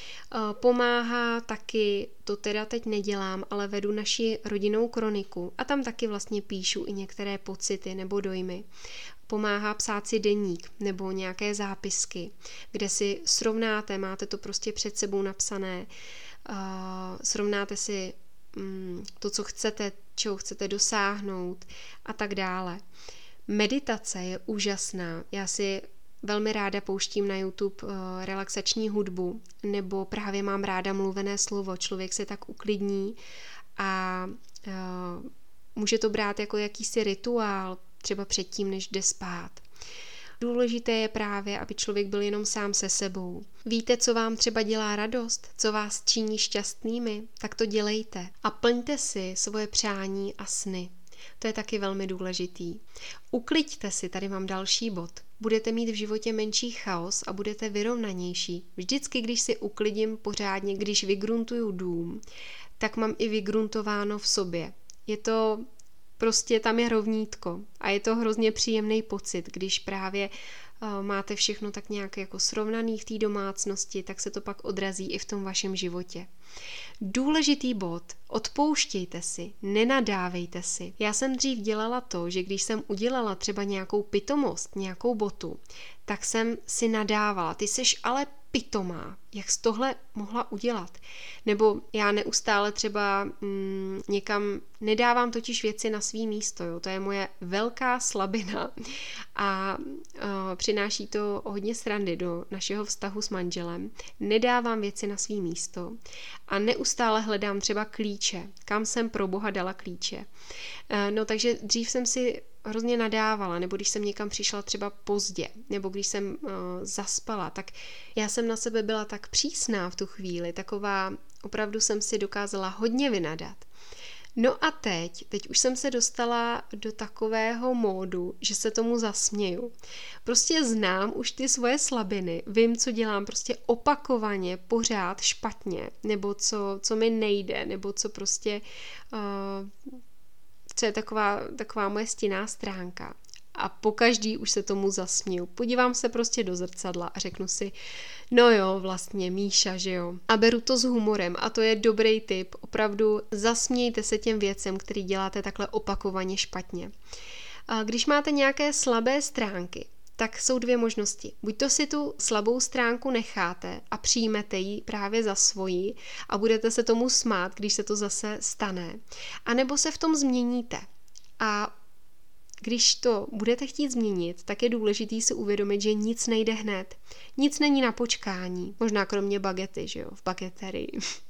Pomáhá taky, to teda teď nedělám, ale vedu naši rodinnou kroniku a tam taky vlastně píšu i některé pocity nebo dojmy. Pomáhá psát si deník nebo nějaké zápisky, kde si srovnáte, máte to prostě před sebou napsané, uh, srovnáte si um, to, co chcete, čeho chcete dosáhnout a tak dále. Meditace je úžasná. Já si velmi ráda pouštím na YouTube uh, relaxační hudbu, nebo právě mám ráda mluvené slovo. Člověk se tak uklidní a uh, může to brát jako jakýsi rituál, třeba předtím, než jde spát. Důležité je právě, aby člověk byl jenom sám se sebou. Víte, co vám třeba dělá radost, co vás činí šťastnými, tak to dělejte. A plňte si svoje přání a sny. To je taky velmi důležitý. Ukliďte si, tady mám další bod. Budete mít v životě menší chaos a budete vyrovnanější. Vždycky, když si uklidím pořádně, když vygruntuju dům, tak mám i vygruntováno v sobě. Je to prostě, tam je rovnítko a je to hrozně příjemný pocit, když právě uh, máte všechno tak nějak jako srovnaný v té domácnosti, tak se to pak odrazí i v tom vašem životě. Důležitý bod, odpouštějte si, nenadávejte si. Já jsem dřív dělala to, že když jsem udělala třeba nějakou pitomost, nějakou botu, tak jsem si nadávala, ty seš ale pitomá. jak jsi tohle mohla udělat? Nebo já neustále třeba mm, někam nedávám totiž věci na svý místo, jo? To je moje velká slabina a uh, přináší to hodně srandy do našeho vztahu s manželem. Nedávám věci na svý místo a neustále hledám třeba klíče, kam jsem pro boha dala klíče. Uh, no takže dřív jsem si hrozně nadávala, nebo když jsem někam přišla třeba pozdě, nebo když jsem uh, zaspala, tak já jsem na sebe byla tak přísná v tu chvíli, taková, opravdu jsem si dokázala hodně vynadat. No a teď, teď už jsem se dostala do takového módu, že se tomu zasměju. Prostě znám už ty svoje slabiny, vím, co dělám prostě opakovaně, pořád špatně, nebo co, co mi nejde, nebo co prostě... Uh, co je taková, taková moje stinná stránka. A pokaždý už se tomu zasměju. Podívám se prostě do zrcadla a řeknu si, no jo, vlastně Míša, že jo. A beru to s humorem a to je dobrý tip. Opravdu zasmějte se těm věcem, který děláte takhle opakovaně špatně. A když máte nějaké slabé stránky, tak jsou dvě možnosti. Buď to si tu slabou stránku necháte a přijmete ji právě za svoji a budete se tomu smát, když se to zase stane. A nebo se v tom změníte. A když to budete chtít změnit, tak je důležité si uvědomit, že nic nejde hned. Nic není na počkání. Možná kromě bagety, že jo, v bageterii.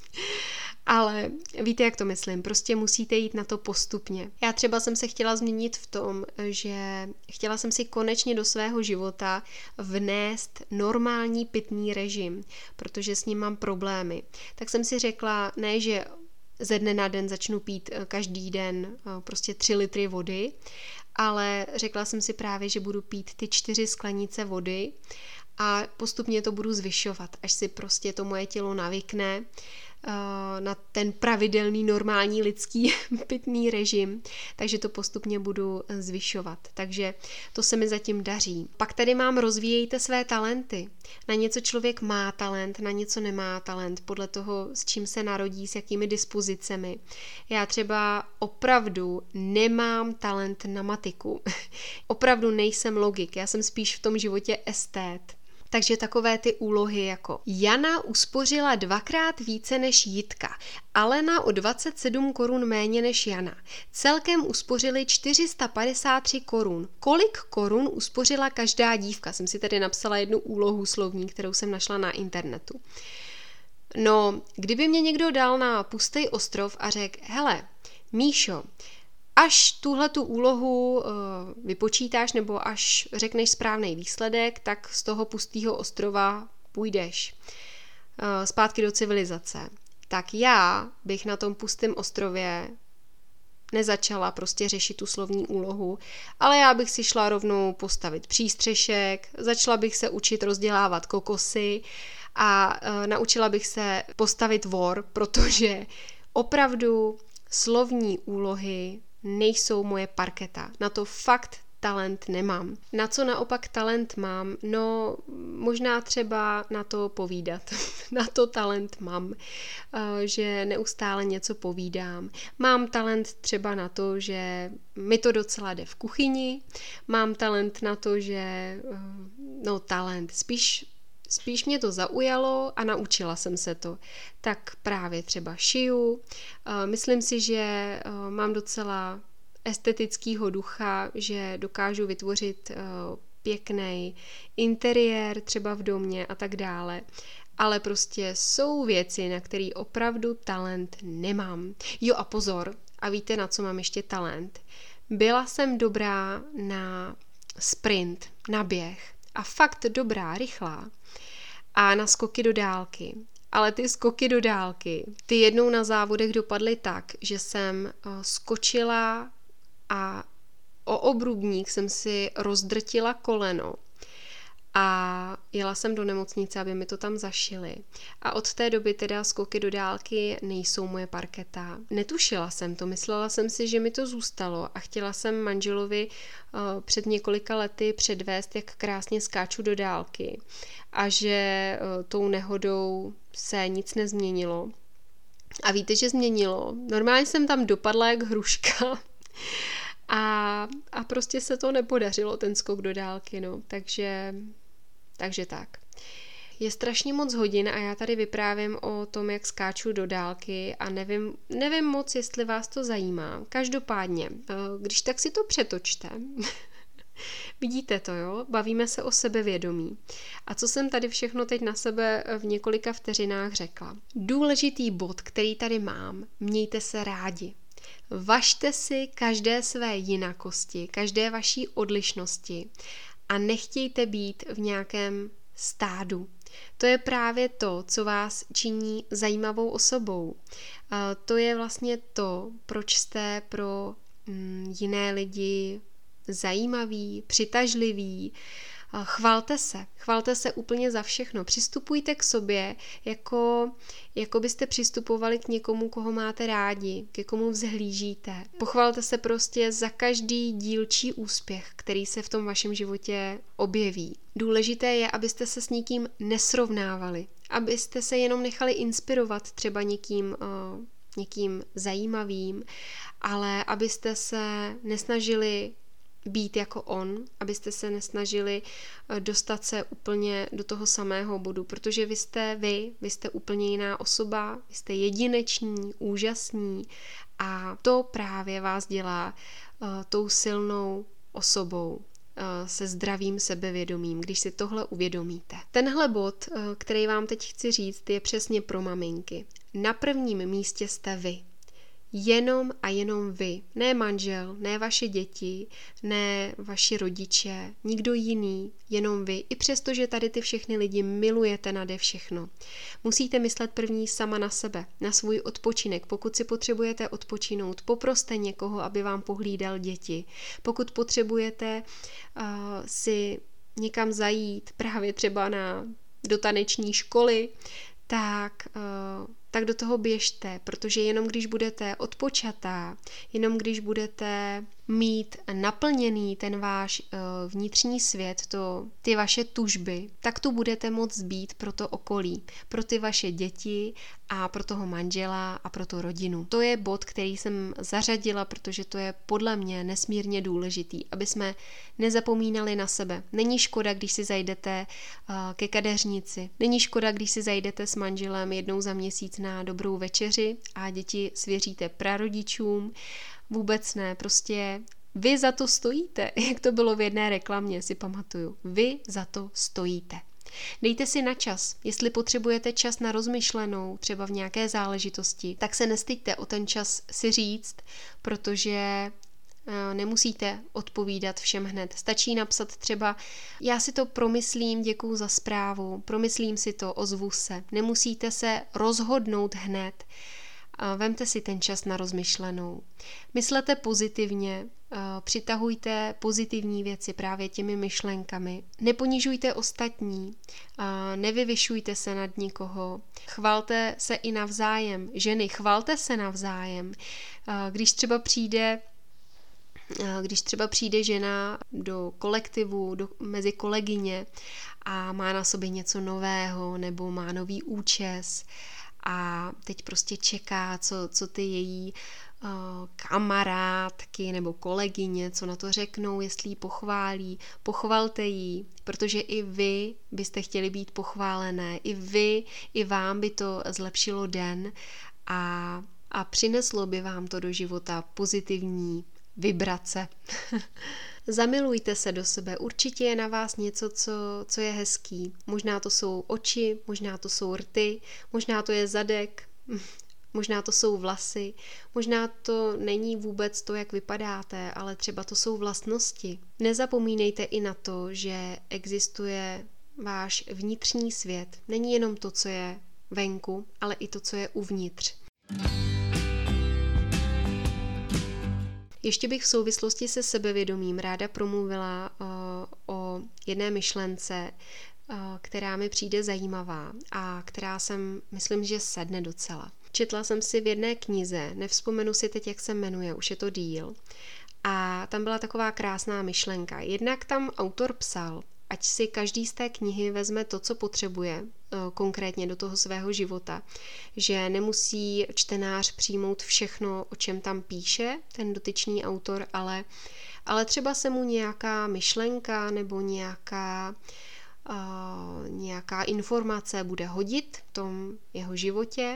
Ale víte, jak to myslím, prostě musíte jít na to postupně. Já třeba jsem se chtěla změnit v tom, že chtěla jsem si konečně do svého života vnést normální pitný režim, protože s ním mám problémy. Tak jsem si řekla, ne, že ze dne na den začnu pít každý den prostě tři litry vody, ale řekla jsem si právě, že budu pít ty čtyři sklenice vody a postupně to budu zvyšovat, až si prostě to moje tělo navykne na ten pravidelný, normální lidský pitný režim, takže to postupně budu zvyšovat. Takže to se mi zatím daří. Pak tady mám rozvíjejte své talenty. Na něco člověk má talent, na něco nemá talent, podle toho, s čím se narodí, s jakými dispozicemi. Já třeba opravdu nemám talent na matiku. Opravdu nejsem logik, já jsem spíš v tom životě estét. Takže takové ty úlohy jako Jana uspořila dvakrát více než Jitka, Alena o dvacet sedm korun méně než Jana. Celkem uspořili čtyři sta padesát tři korun. Kolik korun uspořila každá dívka? Jsem si tady napsala jednu úlohu slovní, kterou jsem našla na internetu. No, kdyby mě někdo dal na pustý ostrov a řekl, hele, Míšo, až tuhletu úlohu uh, vypočítáš nebo až řekneš správný výsledek, tak z toho pustého ostrova půjdeš uh, zpátky do civilizace. Tak já bych na tom pustém ostrově nezačala prostě řešit tu slovní úlohu, ale já bych si šla rovnou postavit přístřešek, začala bych se učit rozdělávat kokosy a uh, naučila bych se postavit vor, protože opravdu slovní úlohy nejsou moje parketa. Na to fakt talent nemám. Na co naopak talent mám? No, možná třeba na to povídat. Na to talent mám, že neustále něco povídám. Mám talent třeba na to, že mi to docela jde v kuchyni. Mám talent na to, že... No, talent. Spíš Spíš mě to zaujalo a naučila jsem se to. Tak právě třeba šiju. Myslím si, že mám docela estetického ducha, že dokážu vytvořit pěkný interiér třeba v domě a tak dále. Ale prostě jsou věci, na které opravdu talent nemám. Jo a pozor, a víte, na co mám ještě talent? Byla jsem dobrá na sprint, na běh. A fakt dobrá, rychlá. A na skoky do dálky. Ale ty skoky do dálky, ty jednou na závodech dopadly tak, že jsem skočila a o obrubník jsem si rozdrtila koleno a jela jsem do nemocnice, aby mi to tam zašili. A od té doby teda skoky do dálky nejsou moje parketa. Netušila jsem to, myslela jsem si, že mi to zůstalo a chtěla jsem manželovi uh, před několika lety předvést, jak krásně skáču do dálky a že uh, tou nehodou se nic nezměnilo. A víte, že změnilo. Normálně jsem tam dopadla jak hruška. A, a prostě se to nepodařilo, ten skok do dálky, no. Takže, takže tak. Je strašně moc hodin a já tady vyprávím o tom, jak skáču do dálky a nevím, nevím moc, jestli vás to zajímá. Každopádně, když tak si to přetočte. Vidíte to, jo? Bavíme se o sebevědomí. A co jsem tady všechno teď na sebe v několika vteřinách řekla? Důležitý bod, který tady mám, mějte se rádi. Važte si každé své jinakosti, každé vaší odlišnosti a nechtějte být v nějakém stádu. To je právě to, co vás činí zajímavou osobou. To je vlastně to, proč jste pro jiné lidi zajímaví, přitažliví. Chvalte se. Chvalte se úplně za všechno. Přistupujte k sobě, jako, jako byste přistupovali k někomu, koho máte rádi, ke komu vzhlížíte. Pochvalte se prostě za každý dílčí úspěch, který se v tom vašem životě objeví. Důležité je, abyste se s nikým nesrovnávali, abyste se jenom nechali inspirovat třeba někým, uh, někým zajímavým, ale abyste se nesnažili být jako on, abyste se nesnažili dostat se úplně do toho samého bodu, protože vy jste vy, vy jste úplně jiná osoba, vy jste jedineční, úžasní a to právě vás dělá uh, tou silnou osobou, uh, se zdravým sebevědomím, když si tohle uvědomíte. Tenhle bod, uh, který vám teď chci říct, je přesně pro maminky. Na prvním místě jste vy. Jenom a jenom vy, ne manžel, ne vaše děti, ne vaši rodiče, nikdo jiný, jenom vy. I přesto, že tady ty všechny lidi milujete nade všechno. Musíte myslet první sama na sebe, na svůj odpočinek. Pokud si potřebujete odpočinout, poproste někoho, aby vám pohlídal děti. Pokud potřebujete uh, si někam zajít, právě třeba na, do taneční školy, tak... Uh, tak do toho běžte, protože jenom když budete odpočatá, jenom když budete mít naplněný ten váš uh, vnitřní svět, to, ty vaše tužby, tak tu budete moct být pro to okolí, pro ty vaše děti a pro toho manžela a pro tu rodinu. To je bod, který jsem zařadila, protože to je podle mě nesmírně důležitý, aby jsme nezapomínali na sebe. Není škoda, když si zajdete uh, ke kadeřnici, není škoda, když si zajdete s manželem jednou za měsíc na dobrou večeři a děti svěříte prarodičům. Vůbec ne, prostě vy za to stojíte, jak to bylo v jedné reklamě, si pamatuju. Vy za to stojíte. Dejte si na čas, jestli potřebujete čas na rozmyšlenou, třeba v nějaké záležitosti, tak se nestyďte o ten čas si říct, protože nemusíte odpovídat všem hned. Stačí napsat třeba, já si to promyslím, děkuju za zprávu, promyslím si to, ozvu se. Nemusíte se rozhodnout hned. Vemte si ten čas na rozmyšlenou. Myslete pozitivně, přitahujte pozitivní věci právě těmi myšlenkami. Neponižujte ostatní, nevyvyšujte se nad nikoho. Chvalte se i navzájem. Ženy, chvalte se navzájem. Když třeba přijde Když třeba přijde žena do kolektivu, do, mezi kolegyně a má na sobě něco nového nebo má nový účes a teď prostě čeká, co, co ty její uh, kamarádky nebo kolegyně, co na to řeknou, jestli ji pochválí, pochvalte ji, protože i vy byste chtěli být pochválené, i vy, i vám by to zlepšilo den a, a přineslo by vám to do života pozitivní vibrace. Zamilujte se do sebe. Určitě je na vás něco, co, co je hezký. Možná to jsou oči, možná to jsou rty, možná to je zadek, možná to jsou vlasy, možná to není vůbec to, jak vypadáte, ale třeba to jsou vlastnosti. Nezapomínejte i na to, že existuje váš vnitřní svět. Není jenom to, co je venku, ale i to, co je uvnitř. Ještě bych v souvislosti se sebevědomím ráda promluvila uh, o jedné myšlence, uh, která mi přijde zajímavá a která jsem, myslím, že sedne docela. Četla jsem si v jedné knize, nevzpomenu si teď, jak se jmenuje, už je to díl, a tam byla taková krásná myšlenka. Jednak tam autor psal, ať si každý z té knihy vezme to, co potřebuje, konkrétně do toho svého života, že nemusí čtenář přijmout všechno, o čem tam píše ten dotyčný autor, ale, ale třeba se mu nějaká myšlenka nebo nějaká nějaká informace bude hodit v tom jeho životě,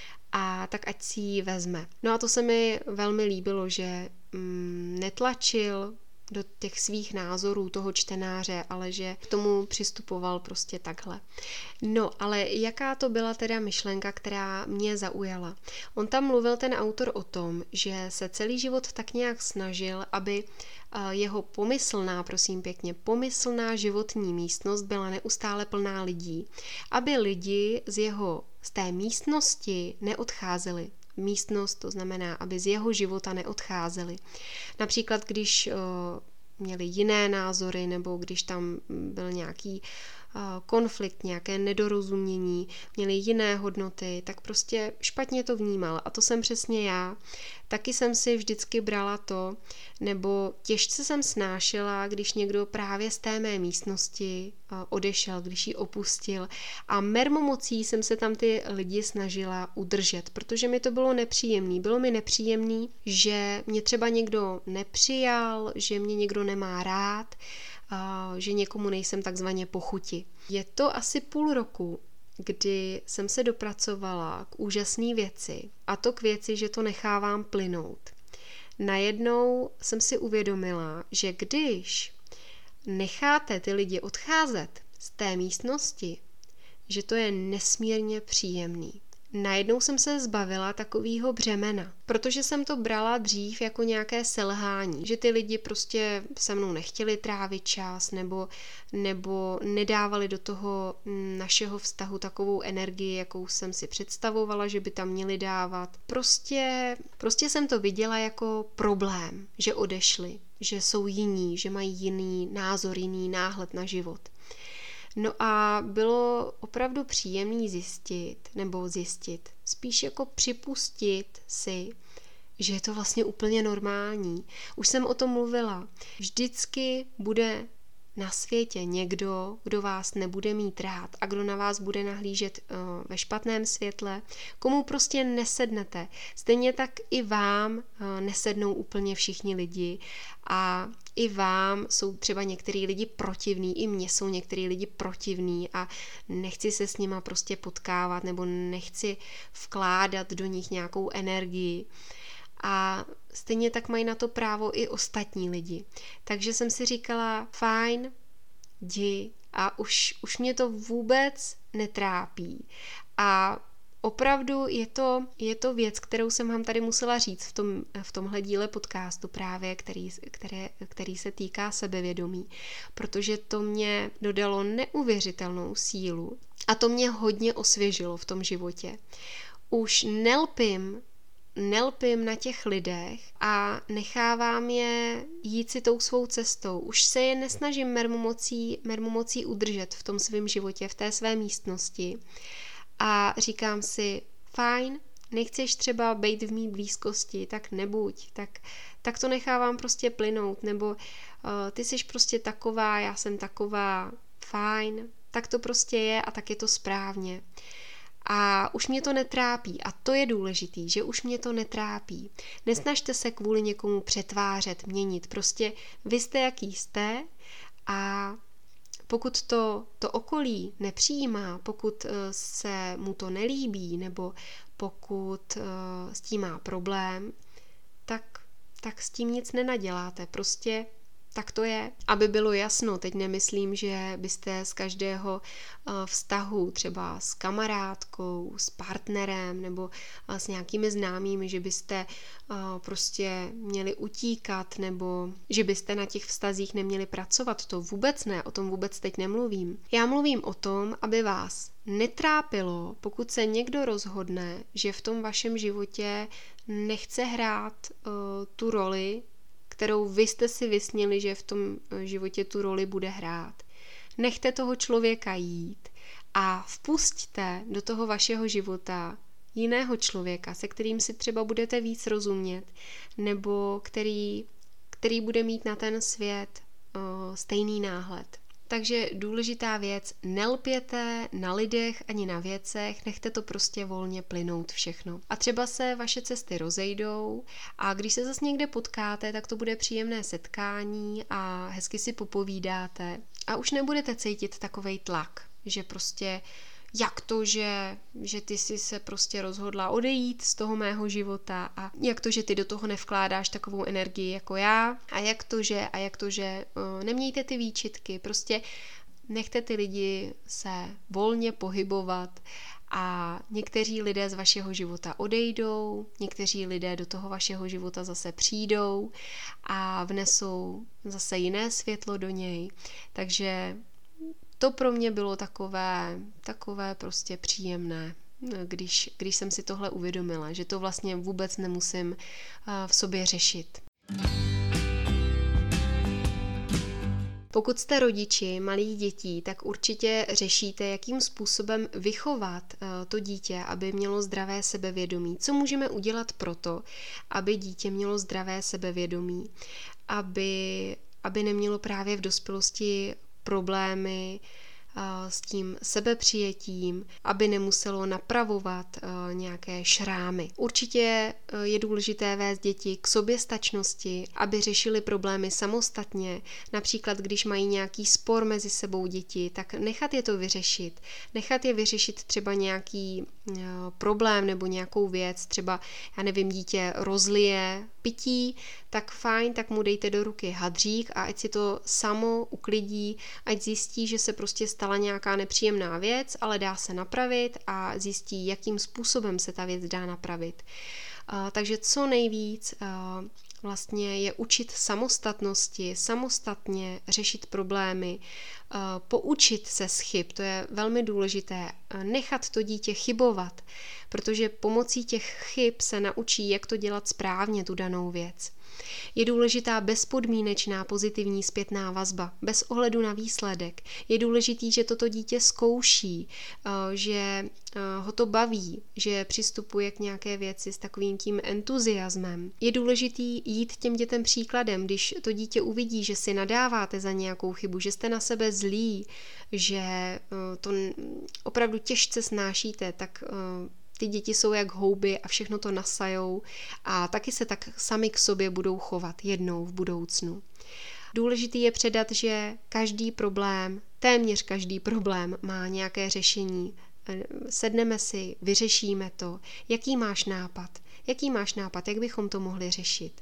a tak ať si ji vezme. No a to se mi velmi líbilo, že mm, netlačil do těch svých názorů toho čtenáře, ale že k tomu přistupoval prostě takhle. No, ale jaká to byla teda myšlenka, která mě zaujala? On tam mluvil, ten autor, o tom, že se celý život tak nějak snažil, aby jeho pomyslná, prosím pěkně, pomyslná životní místnost byla neustále plná lidí. Aby lidi z jeho, z té místnosti neodcházeli. Místnost, to znamená, aby z jeho života neodcházeli. Například, když uh, měli jiné názory, nebo když tam byl nějaký uh, konflikt, nějaké nedorozumění, měli jiné hodnoty, tak prostě špatně to vnímal. A to jsem přesně já. Taky jsem si vždycky brala to, nebo těžce jsem snášela, když někdo právě z té mé místnosti odešel, když ji opustil, a mermomocí jsem se tam ty lidi snažila udržet, protože mi to bylo nepříjemný. Bylo mi nepříjemný, že mě třeba někdo nepřijal, že mě někdo nemá rád, že někomu nejsem takzvaně po chuti. Je to asi půl roku, kdy jsem se dopracovala k úžasné věci, a to k věci, že to nechávám plynout. Najednou jsem si uvědomila, že když necháte ty lidi odcházet z té místnosti, že to je nesmírně příjemný. Najednou jsem se zbavila takového břemena, protože jsem to brala dřív jako nějaké selhání, že ty lidi prostě se mnou nechtěli trávit čas, nebo, nebo nedávali do toho našeho vztahu takovou energii, jakou jsem si představovala, že by tam měli dávat. Prostě, prostě jsem to viděla jako problém, že odešli, že jsou jiní, že mají jiný názor, jiný náhled na život. No a bylo opravdu příjemné zjistit, nebo zjistit, spíš jako připustit si, že je to vlastně úplně normální. Už jsem o tom mluvila. Vždycky bude na světě někdo, kdo vás nebude mít rád a kdo na vás bude nahlížet uh, ve špatném světle, komu prostě nesednete. Stejně tak i vám uh, nesednou úplně všichni lidi, a i vám jsou třeba některý lidi protivní, i mně jsou některý lidi protivní a nechci se s nima prostě potkávat, nebo nechci vkládat do nich nějakou energii. A stejně tak mají na to právo i ostatní lidi. Takže jsem si říkala, fajn, jdi, a už, už mě to vůbec netrápí. A opravdu je to, je to věc, kterou jsem vám tady musela říct v, tom, v tomhle díle podcastu právě, který, které, který se týká sebevědomí, protože to mě dodalo neuvěřitelnou sílu a to mě hodně osvěžilo v tom životě. Už nelpím nelpím na těch lidech a nechávám je jít si tou svou cestou. Už se je nesnažím mermomocí, mermomocí udržet v tom svém životě, v té své místnosti. A říkám si, fajn, nechceš třeba být v mý blízkosti, tak nebuď, tak, tak to nechávám prostě plynout, nebo uh, ty jsi prostě taková, já jsem taková, fajn, tak to prostě je a tak je to správně. A už mě to netrápí, a to je důležitý, že už mě to netrápí. Nesnažte se kvůli někomu přetvářet, měnit, prostě vy jste jaký jste, a pokud to, to okolí nepřijímá, pokud se mu to nelíbí, nebo pokud s tím má problém, tak, tak s tím nic nenaděláte, prostě tak to je. Aby bylo jasno, teď nemyslím, že byste z každého vztahu, třeba s kamarádkou, s partnerem nebo s nějakými známými, že byste prostě měli utíkat, nebo že byste na těch vztazích neměli pracovat. To vůbec ne, o tom vůbec teď nemluvím. Já mluvím o tom, aby vás netrápilo, pokud se někdo rozhodne, že v tom vašem životě nechce hrát uh, tu roli, kterou vy jste si vysnili, že v tom životě tu roli bude hrát. Nechte toho člověka jít a vpusťte do toho vašeho života jiného člověka, se kterým si třeba budete víc rozumět, nebo který, který bude mít na ten svět o, stejný náhled. Takže důležitá věc, nelpěte na lidech ani na věcech, nechte to prostě volně plynout všechno. A třeba se vaše cesty rozejdou a když se zase někde potkáte, tak to bude příjemné setkání a hezky si popovídáte a už nebudete cítit takovej tlak, že prostě jak to, že, že ty jsi se prostě rozhodla odejít z toho mého života a jak to, že ty do toho nevkládáš takovou energii jako já a jak to, že a jak to, že uh, nemějte ty výčitky, prostě nechte ty lidi se volně pohybovat a někteří lidé z vašeho života odejdou, někteří lidé do toho vašeho života zase přijdou a vnesou zase jiné světlo do něj, takže to pro mě bylo takové, takové prostě příjemné, když, když jsem si tohle uvědomila, že to vlastně vůbec nemusím v sobě řešit. Pokud jste rodiči malých dětí, tak určitě řešíte, jakým způsobem vychovat to dítě, aby mělo zdravé sebevědomí. Co můžeme udělat proto, aby dítě mělo zdravé sebevědomí, aby, aby nemělo právě v dospělosti problémy s tím sebepřijetím, aby nemuselo napravovat nějaké šrámy. Určitě je důležité vést děti k soběstačnosti, aby řešili problémy samostatně. Například, když mají nějaký spor mezi sebou děti, tak nechat je to vyřešit. Nechat je vyřešit třeba nějaký problém nebo nějakou věc, třeba, já nevím, dítě rozlije pití, tak fajn, tak mu dejte do ruky hadřík a ať si to samo uklidí, ať zjistí, že se prostě stala nějaká nepříjemná věc, ale dá se napravit a zjistí, jakým způsobem se ta věc dá napravit. Uh, takže co nejvíc uh, vlastně je učit samostatnosti, samostatně řešit problémy, uh, poučit se z chyb, to je velmi důležité, uh, nechat to dítě chybovat, protože pomocí těch chyb se naučí, jak to dělat správně, tu danou věc. Je důležitá bezpodmínečná pozitivní zpětná vazba, bez ohledu na výsledek. Je důležitý, že toto dítě zkouší, že ho to baví, že přistupuje k nějaké věci s takovým tím entuziasmem. Je důležitý jít těm dětem příkladem, když to dítě uvidí, že si nadáváte za nějakou chybu, že jste na sebe zlí, že to opravdu těžce snášíte, tak ty děti jsou jak houby a všechno to nasajou a taky se tak sami k sobě budou chovat jednou v budoucnu. Důležitý je předat, že každý problém, téměř každý problém má nějaké řešení. Sedneme si, vyřešíme to. Jaký máš nápad? Jaký máš nápad? Jak bychom to mohli řešit?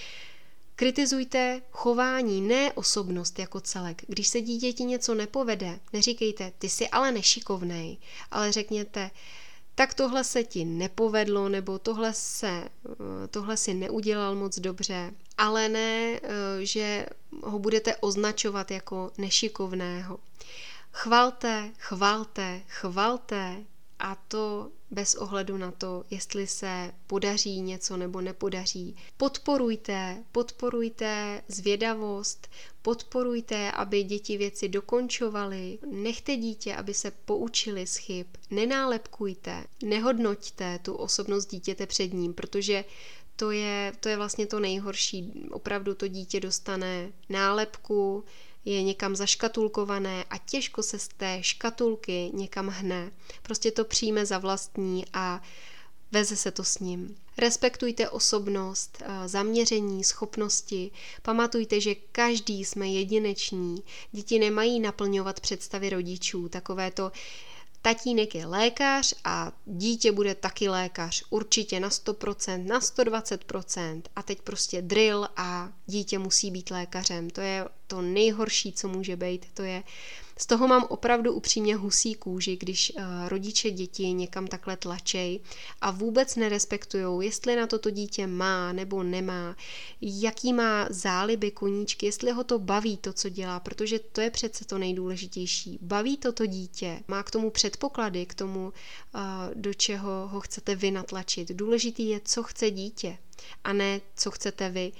Kritizujte chování, ne osobnost jako celek. Když se dítěti něco nepovede, neříkejte, ty jsi ale nešikovnej, ale řekněte, tak tohle se ti nepovedlo, nebo tohle, se, tohle si neudělal moc dobře, ale ne, že ho budete označovat jako nešikovného. Chvalte, chvalte, chvalte a to bez ohledu na to, jestli se podaří něco nebo nepodaří. Podporujte, podporujte zvědavost, podporujte, aby děti věci dokončovaly, nechte dítě, aby se poučili z chyb, nenálepkujte, nehodnoťte tu osobnost dítěte před ním, protože to je, to je vlastně to nejhorší. Opravdu to dítě dostane nálepku, je někam zaškatulkované a těžko se z té škatulky někam hne. Prostě to přijme za vlastní a veze se to s ním. Respektujte osobnost, zaměření, schopnosti. Pamatujte, že každý jsme jedineční. Děti nemají naplňovat představy rodičů. Takové to tatínek je lékař a dítě bude taky lékař. Určitě na sto procent, na sto dvacet procent. A teď prostě drill a dítě musí být lékařem. To je to nejhorší, co může být. To je, z toho mám opravdu upřímně husí kůži, když uh, rodiče děti někam takhle tlačej a vůbec nerespektujou, jestli na to to dítě má nebo nemá, jaký má záliby, koníčky, jestli ho to baví to, co dělá, protože to je přece to nejdůležitější. Baví to to dítě, má k tomu předpoklady, k tomu, uh, do čeho ho chcete vy natlačit. Důležitý je, co chce dítě a ne, co chcete vy.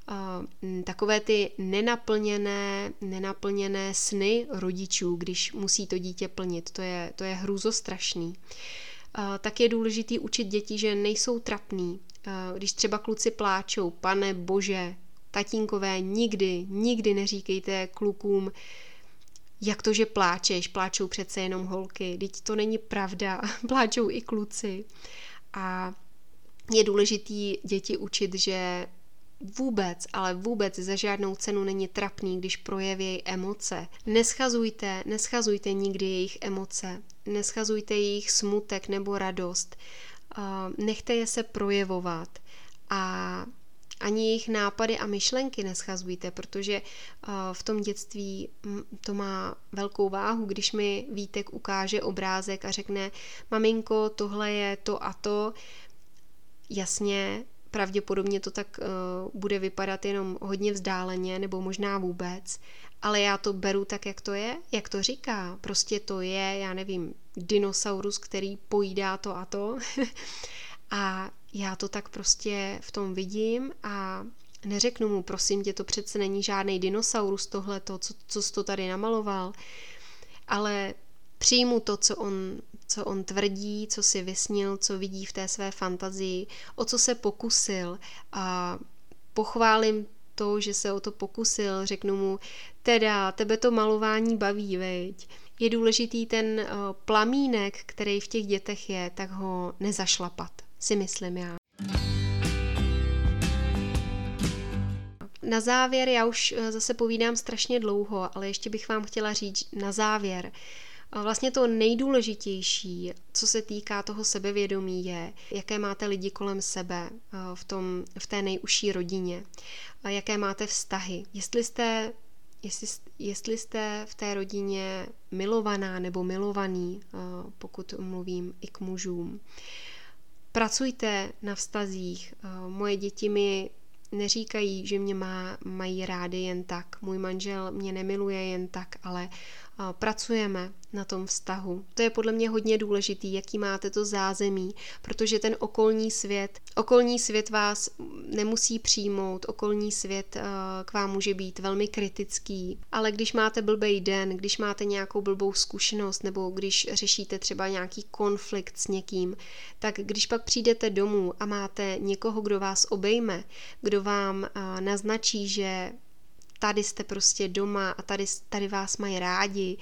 Uh, takové ty nenaplněné, nenaplněné sny rodičů, když musí to dítě plnit, to je, to je hrůzostrašný. Uh, tak je důležitý učit děti, že nejsou trapný. Uh, když třeba kluci pláčou, pane bože, tatínkové, nikdy, nikdy neříkejte klukům, jak to, že pláčeš, pláčou přece jenom holky, vždyť to není pravda, pláčou i kluci. A je důležitý děti učit, že vůbec, ale vůbec za žádnou cenu není trapný, když projeví emoce. Neschazujte, neschazujte nikdy jejich emoce, neschazujte jejich smutek nebo radost. Nechte je se projevovat a ani jejich nápady a myšlenky neschazujte, protože v tom dětství to má velkou váhu, když mi Vítek ukáže obrázek a řekne, maminko, tohle je to a to, jasně, pravděpodobně to tak uh, bude vypadat jenom hodně vzdáleně, nebo možná vůbec, ale já to beru tak, jak to je, jak to říká. Prostě to je, já nevím, dinosaurus, který pojídá to a to. A já to tak prostě v tom vidím a neřeknu mu, prosím tě, to přece není žádný dinosaurus tohleto, co, co jsi to tady namaloval, ale přijmu to, co on, co on tvrdí, co si vysnil, co vidí v té své fantazii, o co se pokusil a pochválím to, že se o to pokusil, řeknu mu, teda, tebe to malování baví, veď. Je důležitý ten uh, plamínek, který v těch dětech je, tak ho nezašlapat, si myslím já. Na závěr, já už zase povídám strašně dlouho, ale ještě bych vám chtěla říct na závěr, vlastně to nejdůležitější, co se týká toho sebevědomí, je, jaké máte lidi kolem sebe v, tom, v té nejužší rodině, jaké máte vztahy. Jestli jste, jestli, jestli jste v té rodině milovaná nebo milovaný, pokud mluvím i k mužům. Pracujte na vztazích. Moje děti mi neříkají, že mě má, mají rády jen tak. Můj manžel mě nemiluje jen tak, ale pracujeme na tom vztahu. To je podle mě hodně důležitý, jaký máte to zázemí, protože ten okolní svět, okolní svět vás nemusí přijmout, okolní svět k vám může být velmi kritický, ale když máte blbej den, když máte nějakou blbou zkušenost nebo když řešíte třeba nějaký konflikt s někým, tak když pak přijdete domů a máte někoho, kdo vás obejme, kdo vám naznačí, že tady jste prostě doma a tady, tady vás mají rádi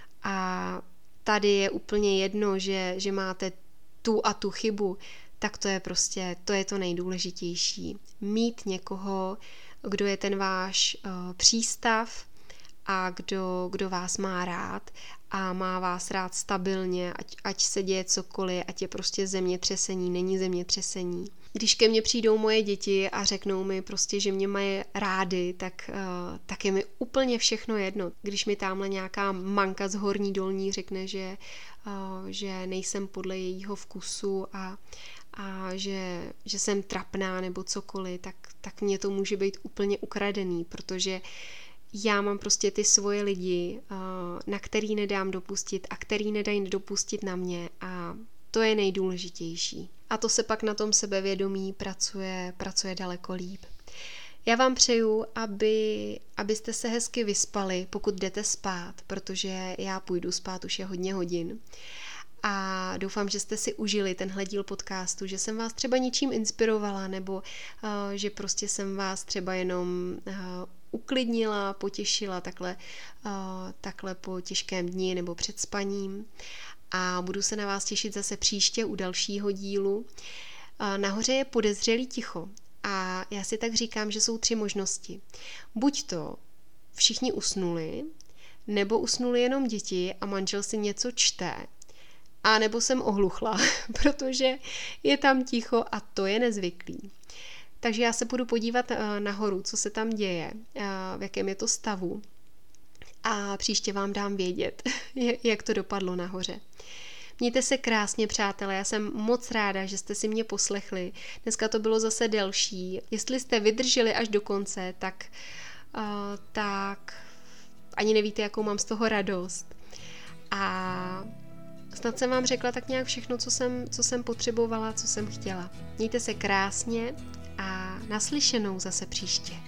a tady je úplně jedno, že, že máte tu a tu chybu, tak to je prostě, to je to nejdůležitější. Mít někoho, kdo je ten váš uh, přístav a kdo, kdo vás má rád a má vás rád stabilně, ať, ať se děje cokoliv, ať je prostě zemětřesení, není zemětřesení. Když ke mně přijdou moje děti a řeknou mi prostě, že mě mají rády, tak, uh, tak je mi úplně všechno jedno. Když mi tamhle nějaká manka z horní dolní řekne, že, uh, že nejsem podle jejího vkusu a, a že, že jsem trapná nebo cokoliv, tak, tak mě to může být úplně ukradený, protože já mám prostě ty svoje lidi, uh, na který nedám dopustit a který nedají dopustit na mě a to je nejdůležitější. A to se pak na tom sebevědomí pracuje, pracuje daleko líp. Já vám přeju, aby, abyste se hezky vyspali, pokud jdete spát, protože já půjdu spát, už je hodně hodin. A doufám, že jste si užili tenhle díl podcastu, že jsem vás třeba něčím inspirovala, nebo uh, že prostě jsem vás třeba jenom uh, uklidnila, potěšila takhle, uh, takhle po těžkém dni nebo před spaním. A budu se na vás těšit zase příště u dalšího dílu. Nahoře je podezřelý ticho a já si tak říkám, že jsou tři možnosti. Buď to všichni usnuli, nebo usnuli jenom děti a manžel si něco čte, a nebo jsem ohluchla, protože je tam ticho a to je nezvyklý. Takže já se budu podívat nahoru, co se tam děje, v jakém je to stavu. A příště vám dám vědět, jak to dopadlo nahoře. Mějte se krásně, přátelé, já jsem moc ráda, že jste si mě poslechli. Dneska to bylo zase delší. Jestli jste vydrželi až do konce, tak, uh, tak ani nevíte, jakou mám z toho radost. A snad jsem vám řekla tak nějak všechno, co jsem, co jsem potřebovala, co jsem chtěla. Mějte se krásně a naslyšenou zase příště.